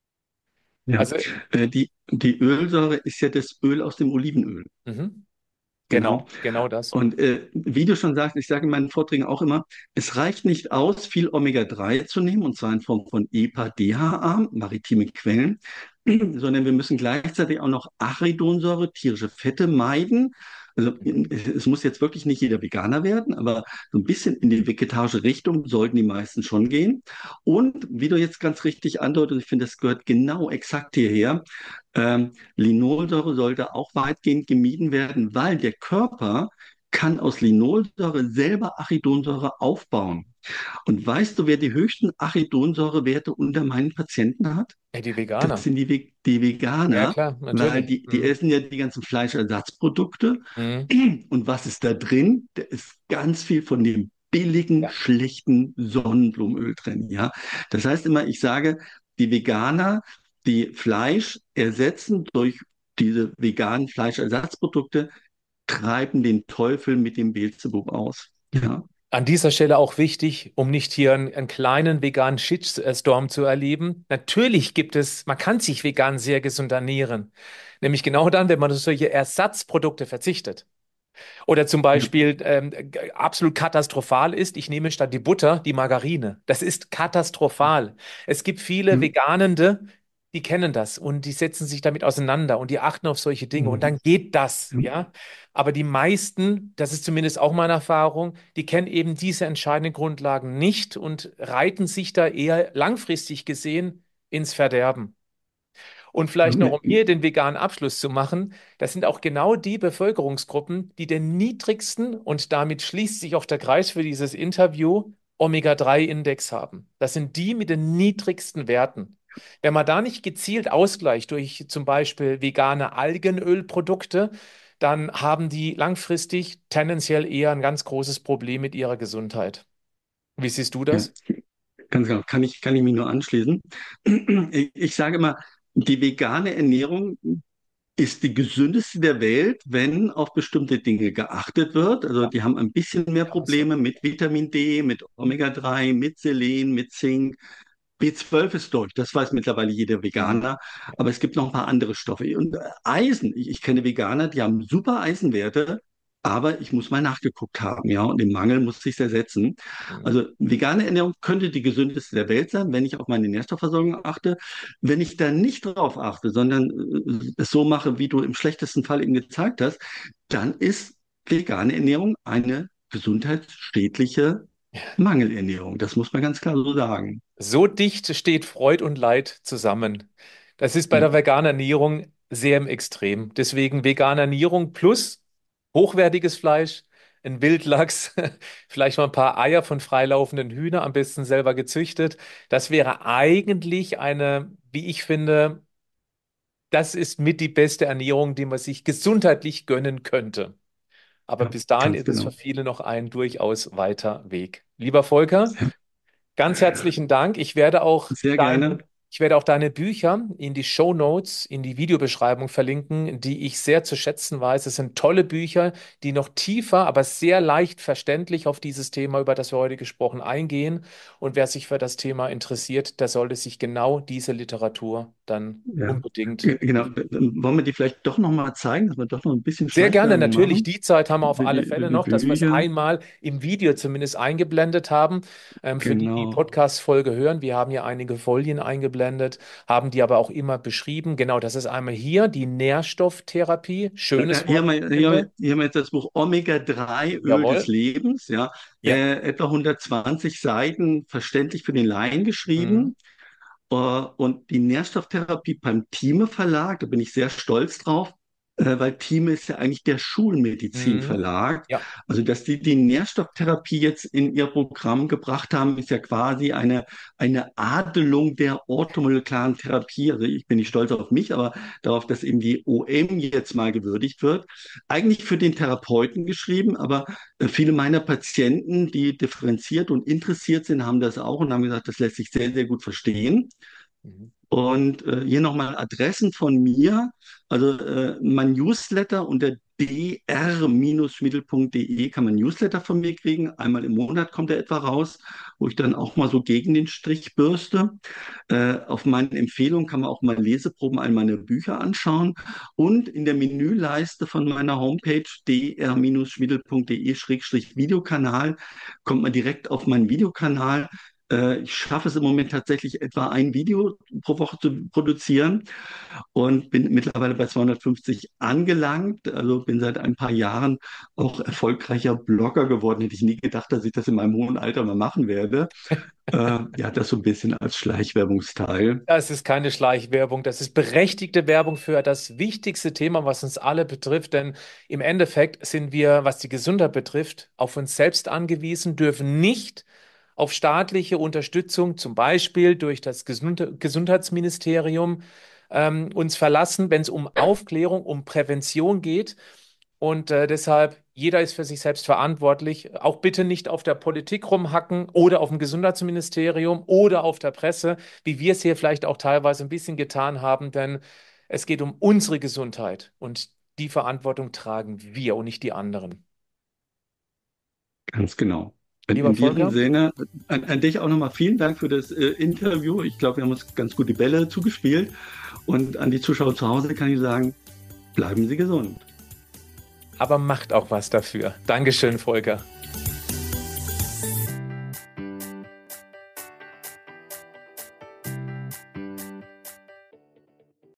Ja, Also, äh, die, die Ölsäure ist ja das Öl aus dem Olivenöl. mhm. Genau. Genau, genau das. Und äh, wie du schon sagst, ich sage in meinen Vorträgen auch immer, es reicht nicht aus, viel Omega drei zu nehmen, und zwar in Form von E P A, D H A, maritime Quellen, sondern wir müssen gleichzeitig auch noch Arachidonsäure, tierische Fette meiden. Also Mhm. es muss jetzt wirklich nicht jeder Veganer werden, aber so ein bisschen in die vegetarische Richtung sollten die meisten schon gehen. Und wie du jetzt ganz richtig andeutest, ich finde, das gehört genau exakt hierher. Ähm, Linolsäure sollte auch weitgehend gemieden werden, weil der Körper kann aus Linolsäure selber Arachidonsäure aufbauen. Und weißt du, wer die höchsten Arachidonsäurewerte unter meinen Patienten hat? Ja, die Das Veganer. sind die, Ve- die Ja, Veganer, klar, weil natürlich. die, die Mhm. essen ja die ganzen Fleischersatzprodukte. Mhm. Und was ist da drin? Da ist ganz viel von dem billigen, Ja. schlechten Sonnenblumenöl drin. Ja, das heißt immer, ich sage, die Veganer, die Fleisch ersetzen durch diese veganen Fleischersatzprodukte, treiben den Teufel mit dem Beelzebub aus. Ja, An dieser Stelle auch wichtig, um nicht hier einen, einen kleinen veganen Shitstorm zu erleben. Natürlich gibt es, man kann sich vegan sehr gesund ernähren. Nämlich genau dann, wenn man auf solche Ersatzprodukte verzichtet. Oder zum ja, Beispiel ähm, absolut katastrophal ist, ich nehme statt die Butter die Margarine. Das ist katastrophal. Es gibt viele hm, Veganende, die kennen das und die setzen sich damit auseinander und die achten auf solche Dinge und hm, dann geht das, hm, ja. Aber die meisten, das ist zumindest auch meine Erfahrung, die kennen eben diese entscheidenden Grundlagen nicht und reiten sich da eher langfristig gesehen ins Verderben. Und vielleicht noch, um hm. hier den veganen Abschluss zu machen, das sind auch genau die Bevölkerungsgruppen, die den niedrigsten, und damit schließt sich auch der Kreis für dieses Interview, Omega drei Index haben. Das sind die mit den niedrigsten Werten. Wenn man da nicht gezielt ausgleicht durch zum Beispiel vegane Algenölprodukte, dann haben die langfristig tendenziell eher ein ganz großes Problem mit ihrer Gesundheit. Wie siehst du Ja, das? ganz genau. Kann ich, kann ich mich nur anschließen. Ich, ich sage immer, die vegane Ernährung ist die gesündeste der Welt, wenn auf bestimmte Dinge geachtet wird. Also Ja, die haben ein bisschen mehr ja, so. Probleme mit Vitamin D, mit Omega drei, mit Selen, mit Zink. B zwölf ist durch, das weiß mittlerweile jeder Mhm. Veganer, aber es gibt noch ein paar andere Stoffe. Und äh, Eisen, ich, ich kenne Veganer, die haben super Eisenwerte, aber ich muss mal nachgeguckt haben, ja, und den Mangel muss ich ersetzen. Mhm. Also vegane Ernährung könnte die gesündeste der Welt sein, wenn ich auf meine Nährstoffversorgung achte. Wenn ich da nicht drauf achte, sondern äh, es so mache, wie du im schlechtesten Fall eben gezeigt hast, dann ist vegane Ernährung eine gesundheitsschädliche Mangelernährung. Das muss man ganz klar so sagen. So dicht steht Freud und Leid zusammen. Das ist bei Ja, der veganen Ernährung sehr im Extrem. Deswegen vegane Ernährung plus hochwertiges Fleisch, ein Wildlachs, vielleicht mal ein paar Eier von freilaufenden Hühnern, am besten selber gezüchtet. Das wäre eigentlich eine, wie ich finde, das ist mit die beste Ernährung, die man sich gesundheitlich gönnen könnte. Aber ja, bis dahin ganz ist es für genau. viele noch ein durchaus weiter Weg. Lieber Volker, Ja, ganz herzlichen Dank. Ich werde auch sehr deine, gerne. ich werde auch deine Bücher in die Show Notes, in die Videobeschreibung verlinken, die ich sehr zu schätzen weiß. Es sind tolle Bücher, die noch tiefer, aber sehr leicht verständlich auf dieses Thema, über das wir heute gesprochen, eingehen. Und wer sich für das Thema interessiert, der sollte sich genau diese Literatur dann Ja, unbedingt. Ge- genau. Dann wollen wir die vielleicht doch noch mal zeigen, dass wir doch noch ein bisschen Sehr gerne, Schleichwerbung natürlich. machen Die Zeit haben wir auf für alle die, für Fälle die noch, dass wir es Bücher. einmal im Video zumindest eingeblendet haben. Ähm, für die, die Genau. Podcast-Folge hören, wir haben ja einige Folien eingeblendet, haben die aber auch immer beschrieben. Genau, das ist einmal hier die Nährstofftherapie. Äh, Schönes Hier Wort, haben wie ich wir, hier, finde. hier haben wir jetzt das Buch Omega drei Öl des Jawohl. Lebens, ja, Ja. äh, etwa hundertzwanzig Seiten, verständlich für den Laien Mhm. geschrieben. Äh, Und die Nährstofftherapie beim Thieme Verlag, da bin ich sehr stolz drauf, äh, weil Thieme ist ja eigentlich der Mhm. Schulmedizinverlag. Ja. Also, dass die die Nährstofftherapie jetzt in ihr Programm gebracht haben, ist ja quasi eine, eine Adelung der orthomolekularen Therapie. Also, ich bin nicht stolz auf mich, aber darauf, dass eben die O M jetzt mal gewürdigt wird. Eigentlich für den Therapeuten geschrieben, aber äh, viele meiner Patienten, die differenziert und interessiert sind, haben das auch und haben gesagt, das lässt sich sehr, sehr gut verstehen. Mhm. Und äh, hier nochmal Adressen von mir. Also äh, mein Newsletter unter d r schmiedel punkt d e kann man Newsletter von mir kriegen. Einmal im Monat kommt er etwa raus, wo ich dann auch mal so gegen den Strich bürste. Äh, auf meine Empfehlung kann man auch mal Leseproben all meiner Bücher anschauen. Und in der Menüleiste von meiner Homepage d r schmiedel punkt d e-Videokanal kommt man direkt auf meinen Videokanal. Äh, Ich schaffe es im Moment tatsächlich etwa ein Video pro Woche zu produzieren und bin mittlerweile bei zweihundertfünfzig angelangt. Also bin seit ein paar Jahren auch erfolgreicher Blogger geworden. Hätte ich nie gedacht, dass ich das in meinem hohen Alter mal machen werde. Äh, ja, das so ein bisschen als Schleichwerbungsteil. Das ist keine Schleichwerbung, das ist berechtigte Werbung für das wichtigste Thema, was uns alle betrifft. Denn im Endeffekt sind wir, was die Gesundheit betrifft, auf uns selbst angewiesen, dürfen nicht auf staatliche Unterstützung, zum Beispiel durch das Gesund Gesundheitsministerium, ähm, uns verlassen, wenn es um Aufklärung, um Prävention geht. Und äh, deshalb, jeder ist für sich selbst verantwortlich. Auch bitte nicht auf der Politik rumhacken oder auf dem Gesundheitsministerium oder auf der Presse, wie wir es hier vielleicht auch teilweise ein bisschen getan haben, denn es geht um unsere Gesundheit und die Verantwortung tragen wir und nicht die anderen. Ganz genau. In, Lieber in diesem Volker, Sinne, an, an dich auch nochmal vielen Dank für das äh, Interview. Ich glaube, wir haben uns ganz gut die Bälle zugespielt. Und an die Zuschauer zu Hause kann ich sagen, bleiben Sie gesund. aber macht auch was dafür. Dankeschön, Volker.